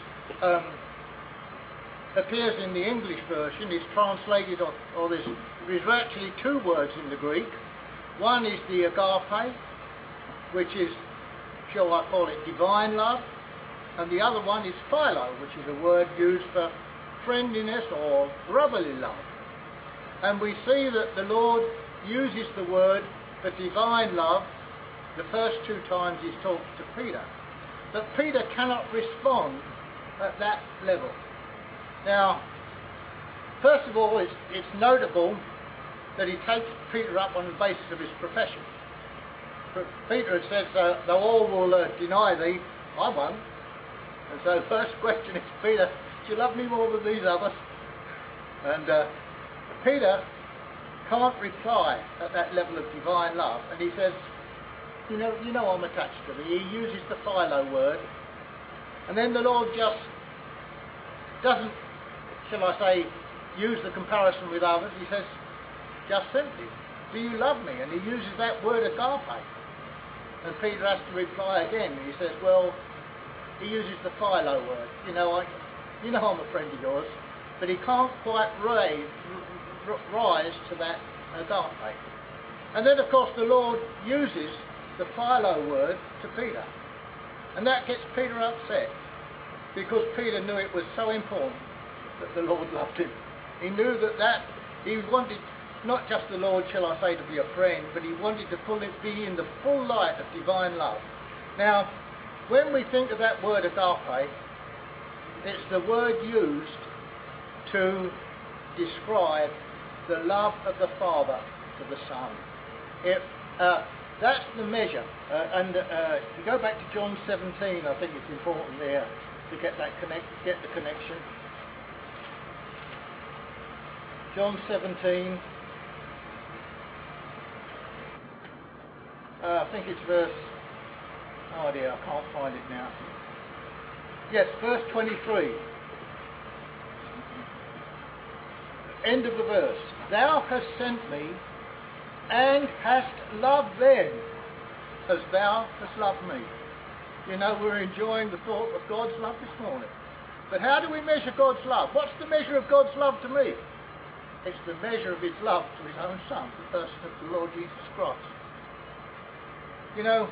Speaker 4: appears in the English version, is translated, or there's actually two words in the Greek. One is the agape, which is, shall I call it, divine love, and the other one is philo, which is a word used for friendliness or brotherly love. And we see that the Lord uses the word for divine love the first two times he talks to Peter. But Peter cannot respond at that level. Now, first of all, it's notable that he takes Peter up on the basis of his profession. Peter had said, though all will deny thee, I won't. And so the first question is, Peter, do you love me more than these others? And Peter can't reply at that level of divine love. And he says, you know I'm attached to thee. He uses the philo word. And then the Lord just doesn't, shall I say, use the comparison with others. He says, just simply, do you love me? And he uses that word agape. And Peter has to reply again. He says, well, he uses the philo word. I'm a friend of yours. But he can't quite rise to that agape. And then, of course, the Lord uses the philo word to Peter. And that gets Peter upset, because Peter knew it was so important that the Lord loved him. He knew that he wanted not just the Lord, shall I say, to be a friend, but he wanted to be in the full light of divine love. Now, when we think of that word agape, it's the word used to describe the love of the Father to the Son. That's the measure. If you go back to John 17, I think it's important there. to get the connection. John 17. I think it's verse. Oh dear, I can't find it now. Yes, verse 23. End of the verse. Thou hast sent me, and hast loved them, as thou hast loved me. You know, we're enjoying the thought of God's love this morning. But how do we measure God's love? What's the measure of God's love to me? It's the measure of his love to his own Son, the person of the Lord Jesus Christ. You know,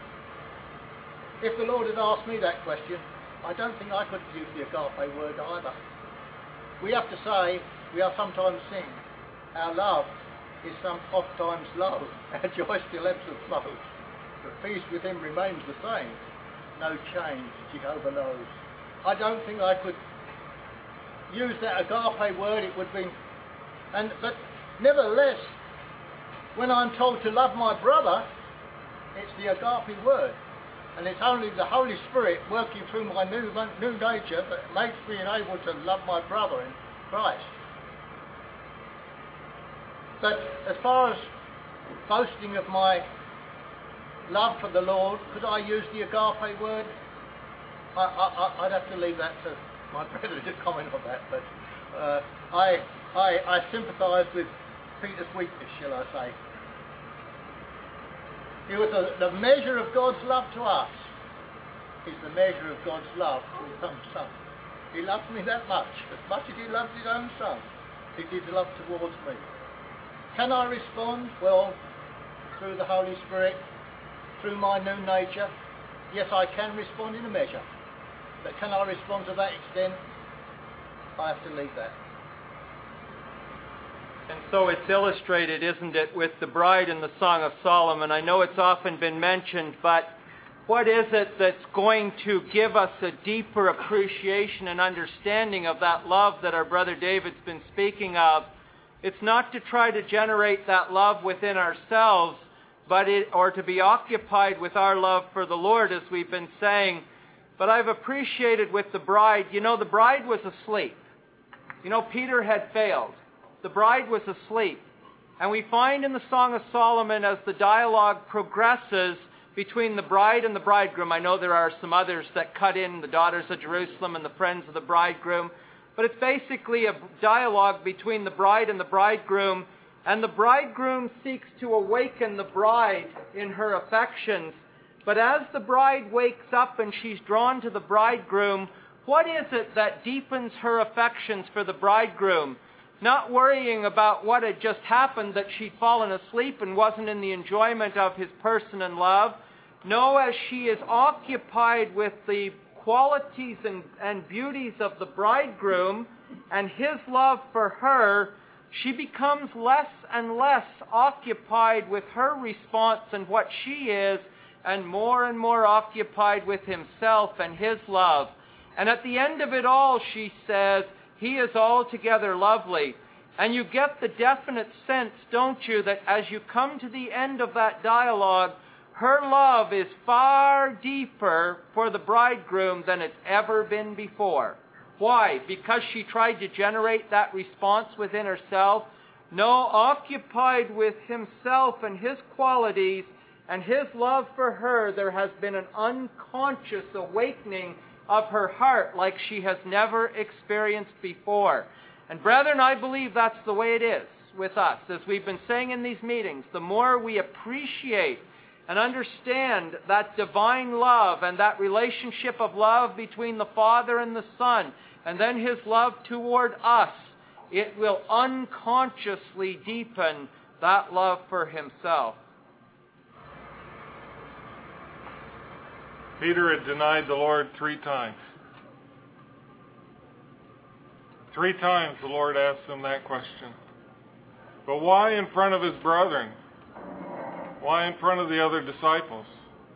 Speaker 4: if the Lord had asked me that question, I don't think I could have used the agape word either. We have to say, we are sometimes sing, our love is oftentimes low, our joy still ebbs and flows. But peace with him remains the same. No change, Jehovah knows. I don't think I could use that agape word, it would be... But nevertheless, when I'm told to love my brother, it's the agape word. And it's only the Holy Spirit working through my new nature that makes me able to love my brother in Christ. But as far as boasting of my love for the Lord, could I use the agape word? I'd have to leave that to my brother to comment on that. But I sympathise with Peter's weakness, shall I say. It was the measure of God's love to us is the measure of God's love to his own Son. He loves me that much as he loves his own Son. He did love towards me. Can I respond? Well, through the Holy Spirit, through my new nature. Yes, I can respond in a measure. But can I respond to that extent? I have to leave that.
Speaker 5: And so it's illustrated, isn't it, with the bride in the Song of Solomon. I know it's often been mentioned, but what is it that's going to give us a deeper appreciation and understanding of that love that our brother David's been speaking of? It's not to try to generate that love within ourselves, or to be occupied with our love for the Lord, as we've been saying. But I've appreciated with the bride, the bride was asleep. Peter had failed. The bride was asleep. And we find in the Song of Solomon, as the dialogue progresses between the bride and the bridegroom, I know there are some others that cut in, the daughters of Jerusalem and the friends of the bridegroom, but it's basically a dialogue between the bride and the bridegroom, and the bridegroom seeks to awaken the bride in her affections. But as the bride wakes up and she's drawn to the bridegroom, what is it that deepens her affections for the bridegroom? Not worrying about what had just happened, that she'd fallen asleep and wasn't in the enjoyment of his person and love. No, as she is occupied with the qualities and beauties of the bridegroom and his love for her, she becomes less and less occupied with her response and what she is, and more occupied with himself and his love. And at the end of it all, she says, he is altogether lovely. And you get the definite sense, don't you, that as you come to the end of that dialogue, her love is far deeper for the bridegroom than it's ever been before. Why? Because she tried to generate that response within herself? No, occupied with himself and his qualities and his love for her, there has been an unconscious awakening of her heart like she has never experienced before. And brethren, I believe that's the way it is with us. As we've been saying in these meetings, the more we appreciate and understand that divine love and that relationship of love between the Father and the Son, and then his love toward us, it will unconsciously deepen that love for himself.
Speaker 8: Peter had denied the Lord 3 times. 3 times the Lord asked him that question. But why in front of his brethren? Why in front of the other disciples?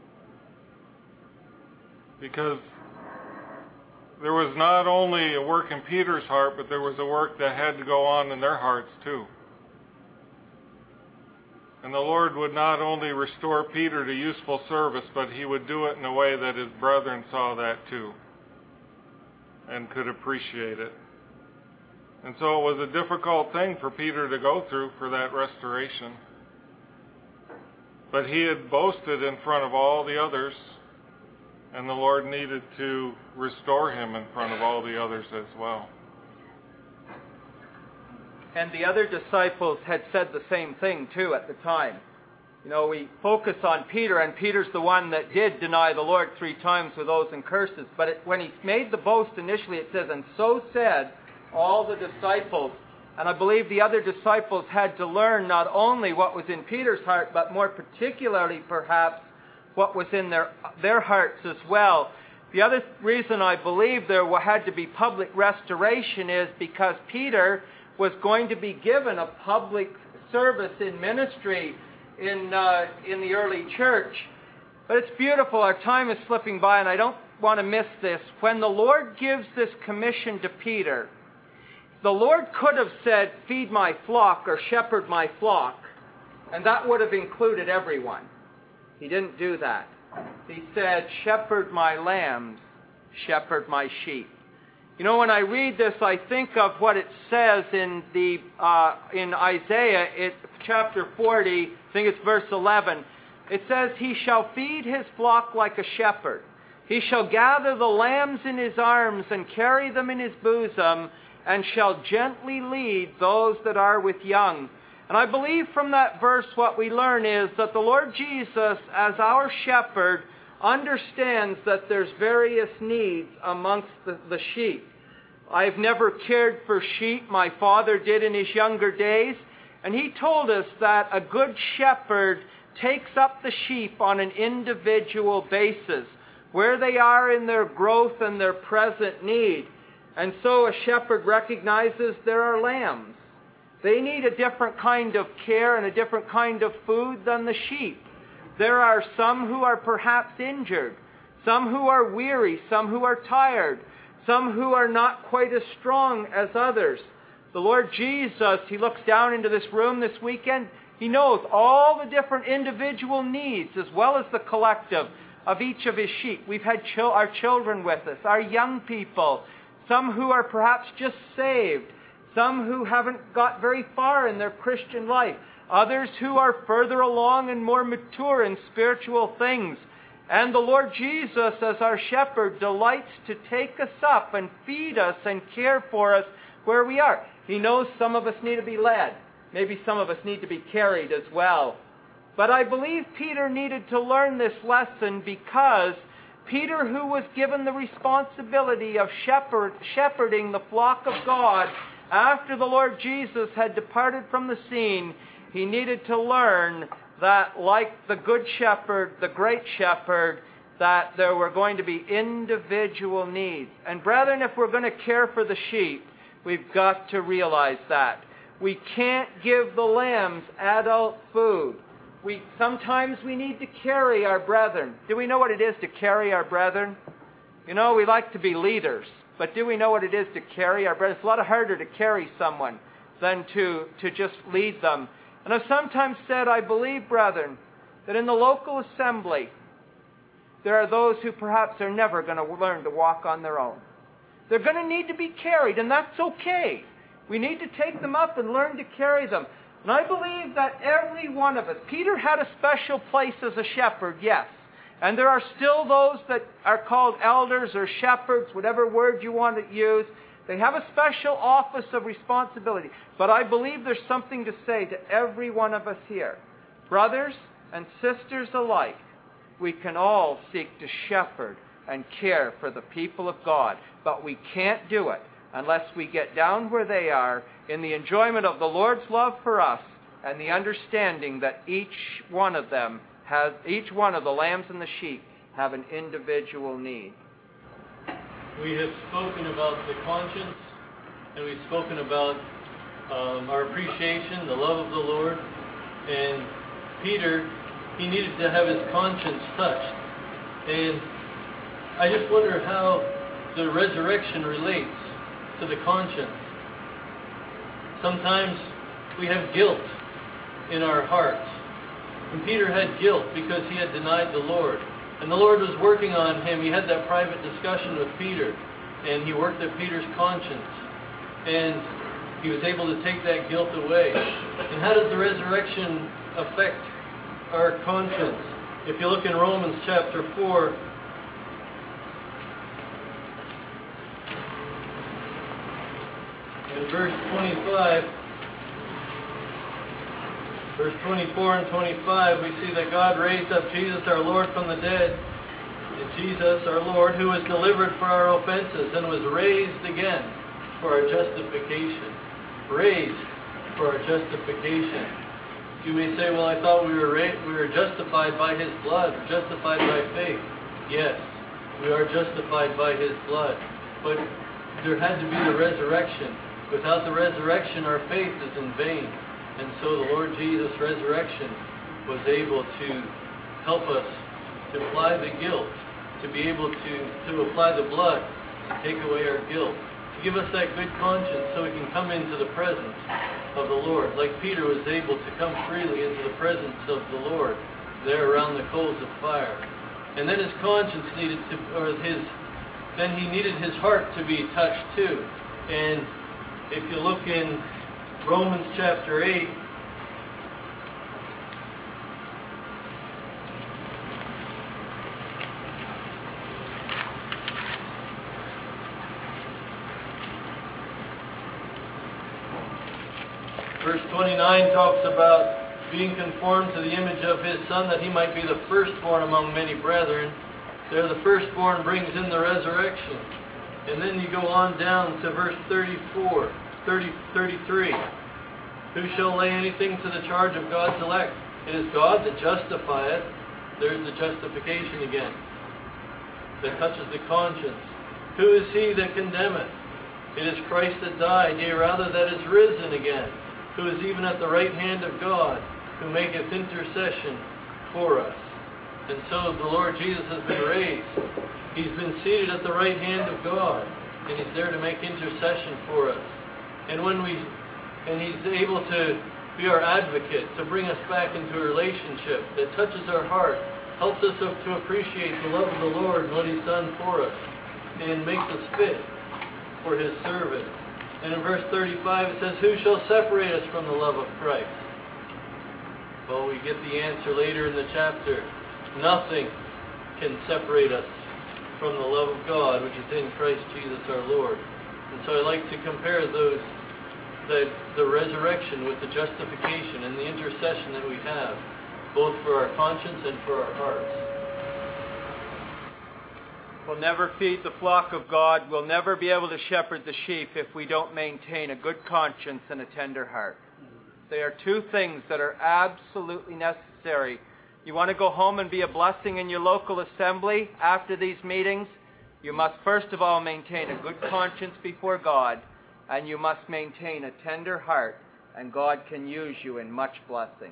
Speaker 8: Because there was not only a work in Peter's heart, but there was a work that had to go on in their hearts too. And the Lord would not only restore Peter to useful service, but he would do it in a way that his brethren saw that too. and could appreciate it. And so it was a difficult thing for Peter to go through for that restoration. But he had boasted in front of all the others, and the Lord needed to restore him in front of all the others as well.
Speaker 5: And the other disciples had said the same thing too at the time. You know, we focus on Peter, and Peter's the one that did deny the Lord 3 times with oaths and curses. But when he made the boast initially, it says, and so said all the disciples. And I believe the other disciples had to learn not only what was in Peter's heart, but more particularly perhaps what was in their hearts as well. The other reason I believe there had to be public restoration is because Peter was going to be given a public service in ministry in the early church. But it's beautiful. Our time is slipping by, and I don't want to miss this. When the Lord gives this commission to Peter, the Lord could have said, feed my flock or shepherd my flock, and that would have included everyone. He didn't do that. He said, shepherd my lambs, shepherd my sheep. You know, when I read this, I think of what it says in Isaiah, chapter 40, I think it's verse 11. It says, he shall feed his flock like a shepherd. He shall gather the lambs in his arms and carry them in his bosom, and shall gently lead those that are with young. And I believe from that verse what we learn is that the Lord Jesus, as our shepherd, understands that there's various needs amongst the sheep. I've never cared for sheep. My father did in his younger days. And he told us that a good shepherd takes up the sheep on an individual basis, where they are in their growth and their present need. And so a shepherd recognizes there are lambs. They need a different kind of care and a different kind of food than the sheep. There are some who are perhaps injured, some who are weary, some who are tired, some who are not quite as strong as others. The Lord Jesus, He looks down into this room this weekend. He knows all the different individual needs as well as the collective of each of His sheep. We've had our children with us, our young people, some who are perhaps just saved, some who haven't got very far in their Christian life, others who are further along and more mature in spiritual things. And the Lord Jesus, as our shepherd, delights to take us up and feed us and care for us where we are. He knows some of us need to be led. Maybe some of us need to be carried as well. But I believe Peter needed to learn this lesson because Peter, who was given the responsibility of shepherding the flock of God after the Lord Jesus had departed from the scene, he needed to learn that, like the good shepherd, the great shepherd, that there were going to be individual needs. And brethren, if we're going to care for the sheep, we've got to realize that. We can't give the lambs adult food. Sometimes we need to carry our brethren. Do we know what it is to carry our brethren? You know, we like to be leaders, but do we know what it is to carry our brethren? It's a lot harder to carry someone than to just lead them. And I've sometimes said, I believe, brethren, that in the local assembly, there are those who perhaps are never going to learn to walk on their own. They're going to need to be carried, and that's okay. We need to take them up and learn to carry them. And I believe that every one of us, Peter had a special place as a shepherd, yes. And there are still those that are called elders or shepherds, whatever word you want to use. They have a special office of responsibility. But I believe there's something to say to every one of us here. Brothers and sisters alike, we can all seek to shepherd and care for the people of God. But we can't do it unless we get down where they are in the enjoyment of the Lord's love for us and the understanding that each one of the lambs and the sheep have an individual need.
Speaker 6: We have spoken about the conscience, and we've spoken about our appreciation, the love of the Lord. And Peter, he needed to have his conscience touched. And I just wonder how the resurrection relates to the conscience. Sometimes we have guilt in our hearts. And Peter had guilt because he had denied the Lord. And the Lord was working on him. He had that private discussion with Peter.
Speaker 10: and he worked at Peter's conscience, and he was able to take that guilt away. And how does the resurrection affect our conscience? If you look in Romans chapter 4, in verse 25, verse 24 and 25, we see that God raised up Jesus our Lord from the dead. And Jesus our Lord, who was delivered for our offenses and was raised again for our justification. Raised for our justification. You may say, well, I thought we were justified by His blood, justified by faith. Yes, we are justified by His blood. But there had to be the resurrection. Without the resurrection, our faith is in vain. And so the Lord Jesus' resurrection was able to help us to apply the guilt, to be able to apply the blood, to take away our guilt, to give us that good conscience so we can come into the presence of the Lord. Like Peter was able to come freely into the presence of the Lord there around the coals of fire. And then his conscience needed to, then he needed his heart to be touched too. And if you look in Romans chapter 8, verse 29 talks about being conformed to the image of his Son, that he might be the firstborn among many brethren. There the firstborn brings in the resurrection. And then you go on down to verse 33. Who shall lay anything to the charge of God's elect? It is God that justifieth. There's the justification again, that touches the conscience. Who is he that condemneth? It is Christ that died, yea, rather that is risen again, who is even at the right hand of God, who maketh intercession for us. And so the Lord Jesus has been raised. He's been seated at the right hand of God, and He's there to make intercession for us. And He's able to be our advocate, to bring us back into a relationship that touches our heart, helps us to appreciate the love of the Lord and what He's done for us, and makes us fit for His service. And in verse 35 it says, who shall separate us from the love of Christ? Well, we get the answer later in the chapter. Nothing can separate us from the love of God, which is in Christ Jesus our Lord. And so I like to compare the resurrection with the justification and the intercession that we have, both for our conscience and for our hearts.
Speaker 5: We'll never feed the flock of God. We'll never be able to shepherd the sheep if we don't maintain a good conscience and a tender heart. They are two things that are absolutely necessary. You want to go home and be a blessing in your local assembly after these meetings? You must first of all maintain a good conscience before God, and you must maintain a tender heart, and God can use you in much blessing.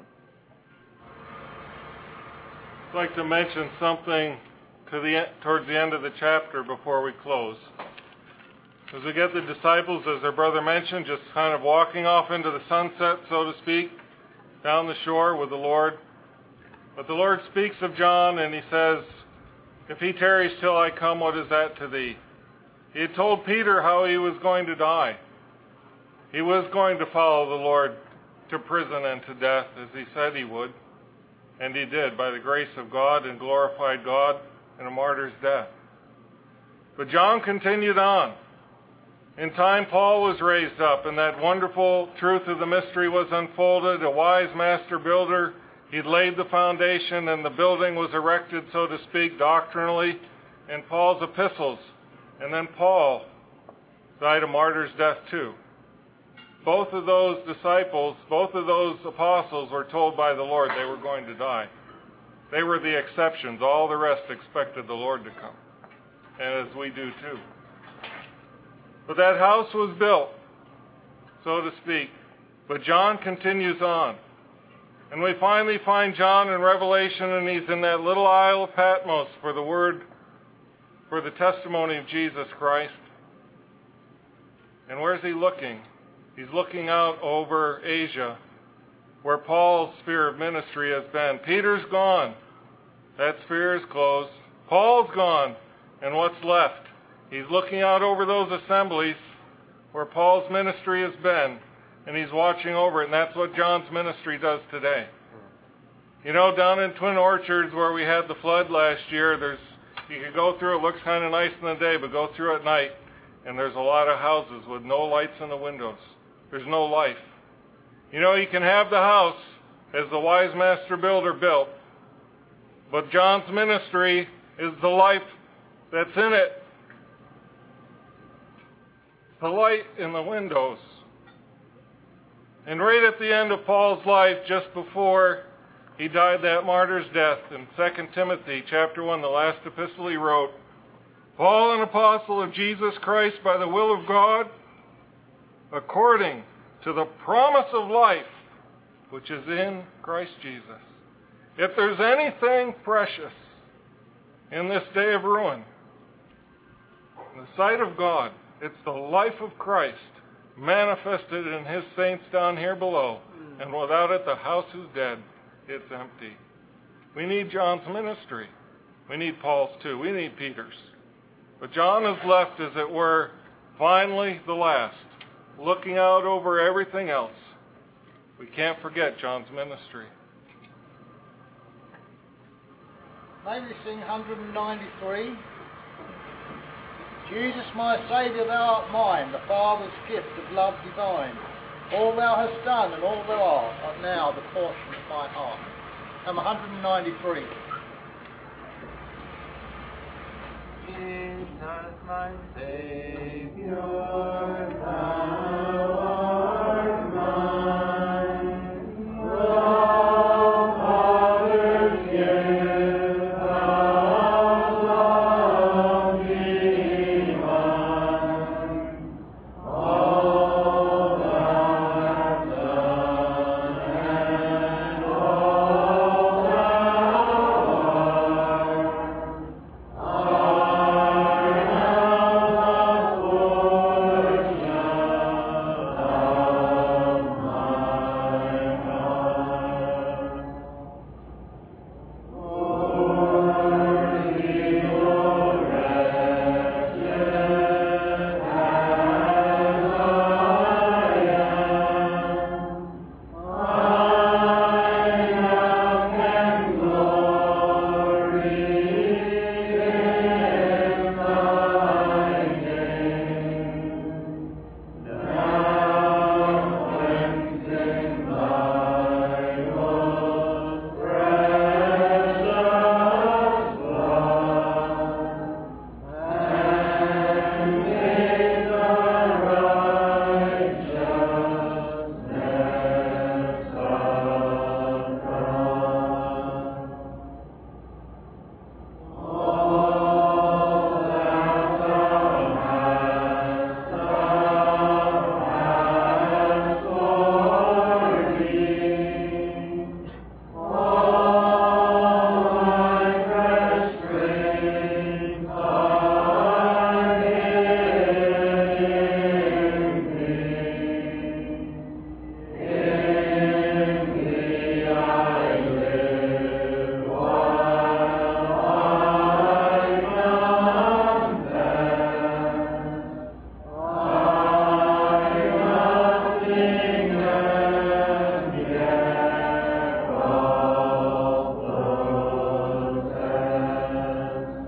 Speaker 8: I'd like to mention something towards the end of the chapter before we close. As we get the disciples, as their brother mentioned, just kind of walking off into the sunset, so to speak, down the shore with the Lord. But the Lord speaks of John, and He says, if he tarries till I come, what is that to thee? He had told Peter how he was going to die. He was going to follow the Lord to prison and to death, as he said he would. And he did, by the grace of God, and glorified God in a martyr's death. But John continued on. In time, Paul was raised up, and that wonderful truth of the mystery was unfolded. A wise master builder, he'd laid the foundation, and the building was erected, so to speak, doctrinally, in Paul's epistles. And then Paul died a martyr's death too. Both of those disciples, both of those apostles were told by the Lord they were going to die. They were the exceptions. All the rest expected the Lord to come, and as we do too. But that house was built, so to speak. But John continues on. And we finally find John in Revelation, and he's in that little isle of Patmos for the testimony of Jesus Christ. And where's he looking? He's looking out over Asia, where Paul's sphere of ministry has been. Peter's gone. That sphere is closed. Paul's gone. And what's left? He's looking out over those assemblies where Paul's ministry has been, and he's watching over it, and that's what John's ministry does today. You know, down in Twin Orchards where we had the flood last year, you can go through, it looks kind of nice in the day, but go through at night, and there's a lot of houses with no lights in the windows. There's no life. You know, you can have the house as the wise master builder built, but John's ministry is the life that's in it. The light in the windows. And right at the end of Paul's life, just before he died that martyr's death, in 2 Timothy chapter 1, the last epistle he wrote, Paul, an apostle of Jesus Christ by the will of God, according to the promise of life, which is in Christ Jesus. If there's anything precious in this day of ruin, in the sight of God, it's the life of Christ manifested in his saints down here below. And without it, the house is dead. It's empty. We need John's ministry. We need Paul's too. We need Peter's. But John is left, as it were, finally the last, looking out over everything else. We can't forget John's ministry.
Speaker 4: May we sing 193? Jesus, my Saviour, thou art mine, the Father's gift of love divine. All thou hast done and all thou art now the portion of my heart. Number 193.
Speaker 2: Jesus, my Saviour, thou art mine. Thou Father's gift of love divine. All thou hast done and all thou art now the portion of my heart. Worthy, O wretched as I am, I now can glory in thy name. Now cleansed in thy most precious blood, and made the righteousness of God. All that thou hast for me. All my fresh strength are hid in thee. In thee I live while I confess I nothing am yet all possess.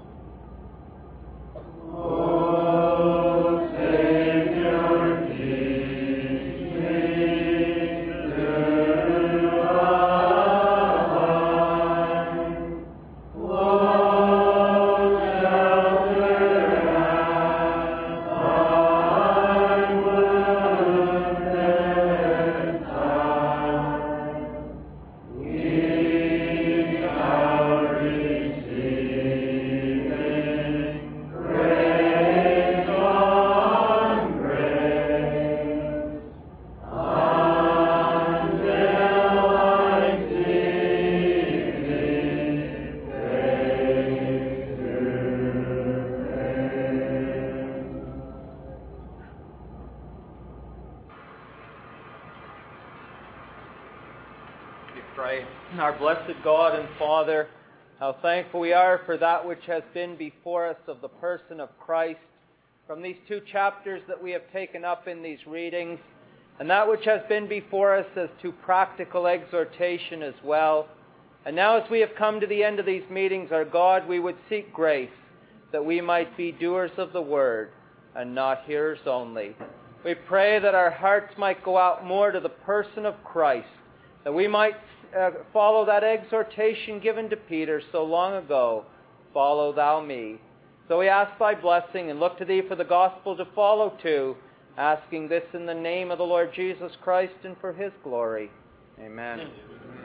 Speaker 2: O Savior, teach me to abide, close shelter at thy wounded side. We shall receiving grace on grace, until I see thee face to face.
Speaker 5: We pray. Our blessed God and Father, How thankful we are for that which has been before us of the person of Christ, from these 2 chapters that we have taken up in these readings, and that which has been before us as to practical exhortation as well. And now as we have come to the end of these meetings, our God, we would seek grace that we might be doers of the word and not hearers only. We pray that our hearts might go out more to the person of Christ, that we might follow that exhortation given to Peter so long ago, follow thou me. So we ask thy blessing and look to thee for the gospel to follow too, asking this in the name of the Lord Jesus Christ and for his glory. Amen.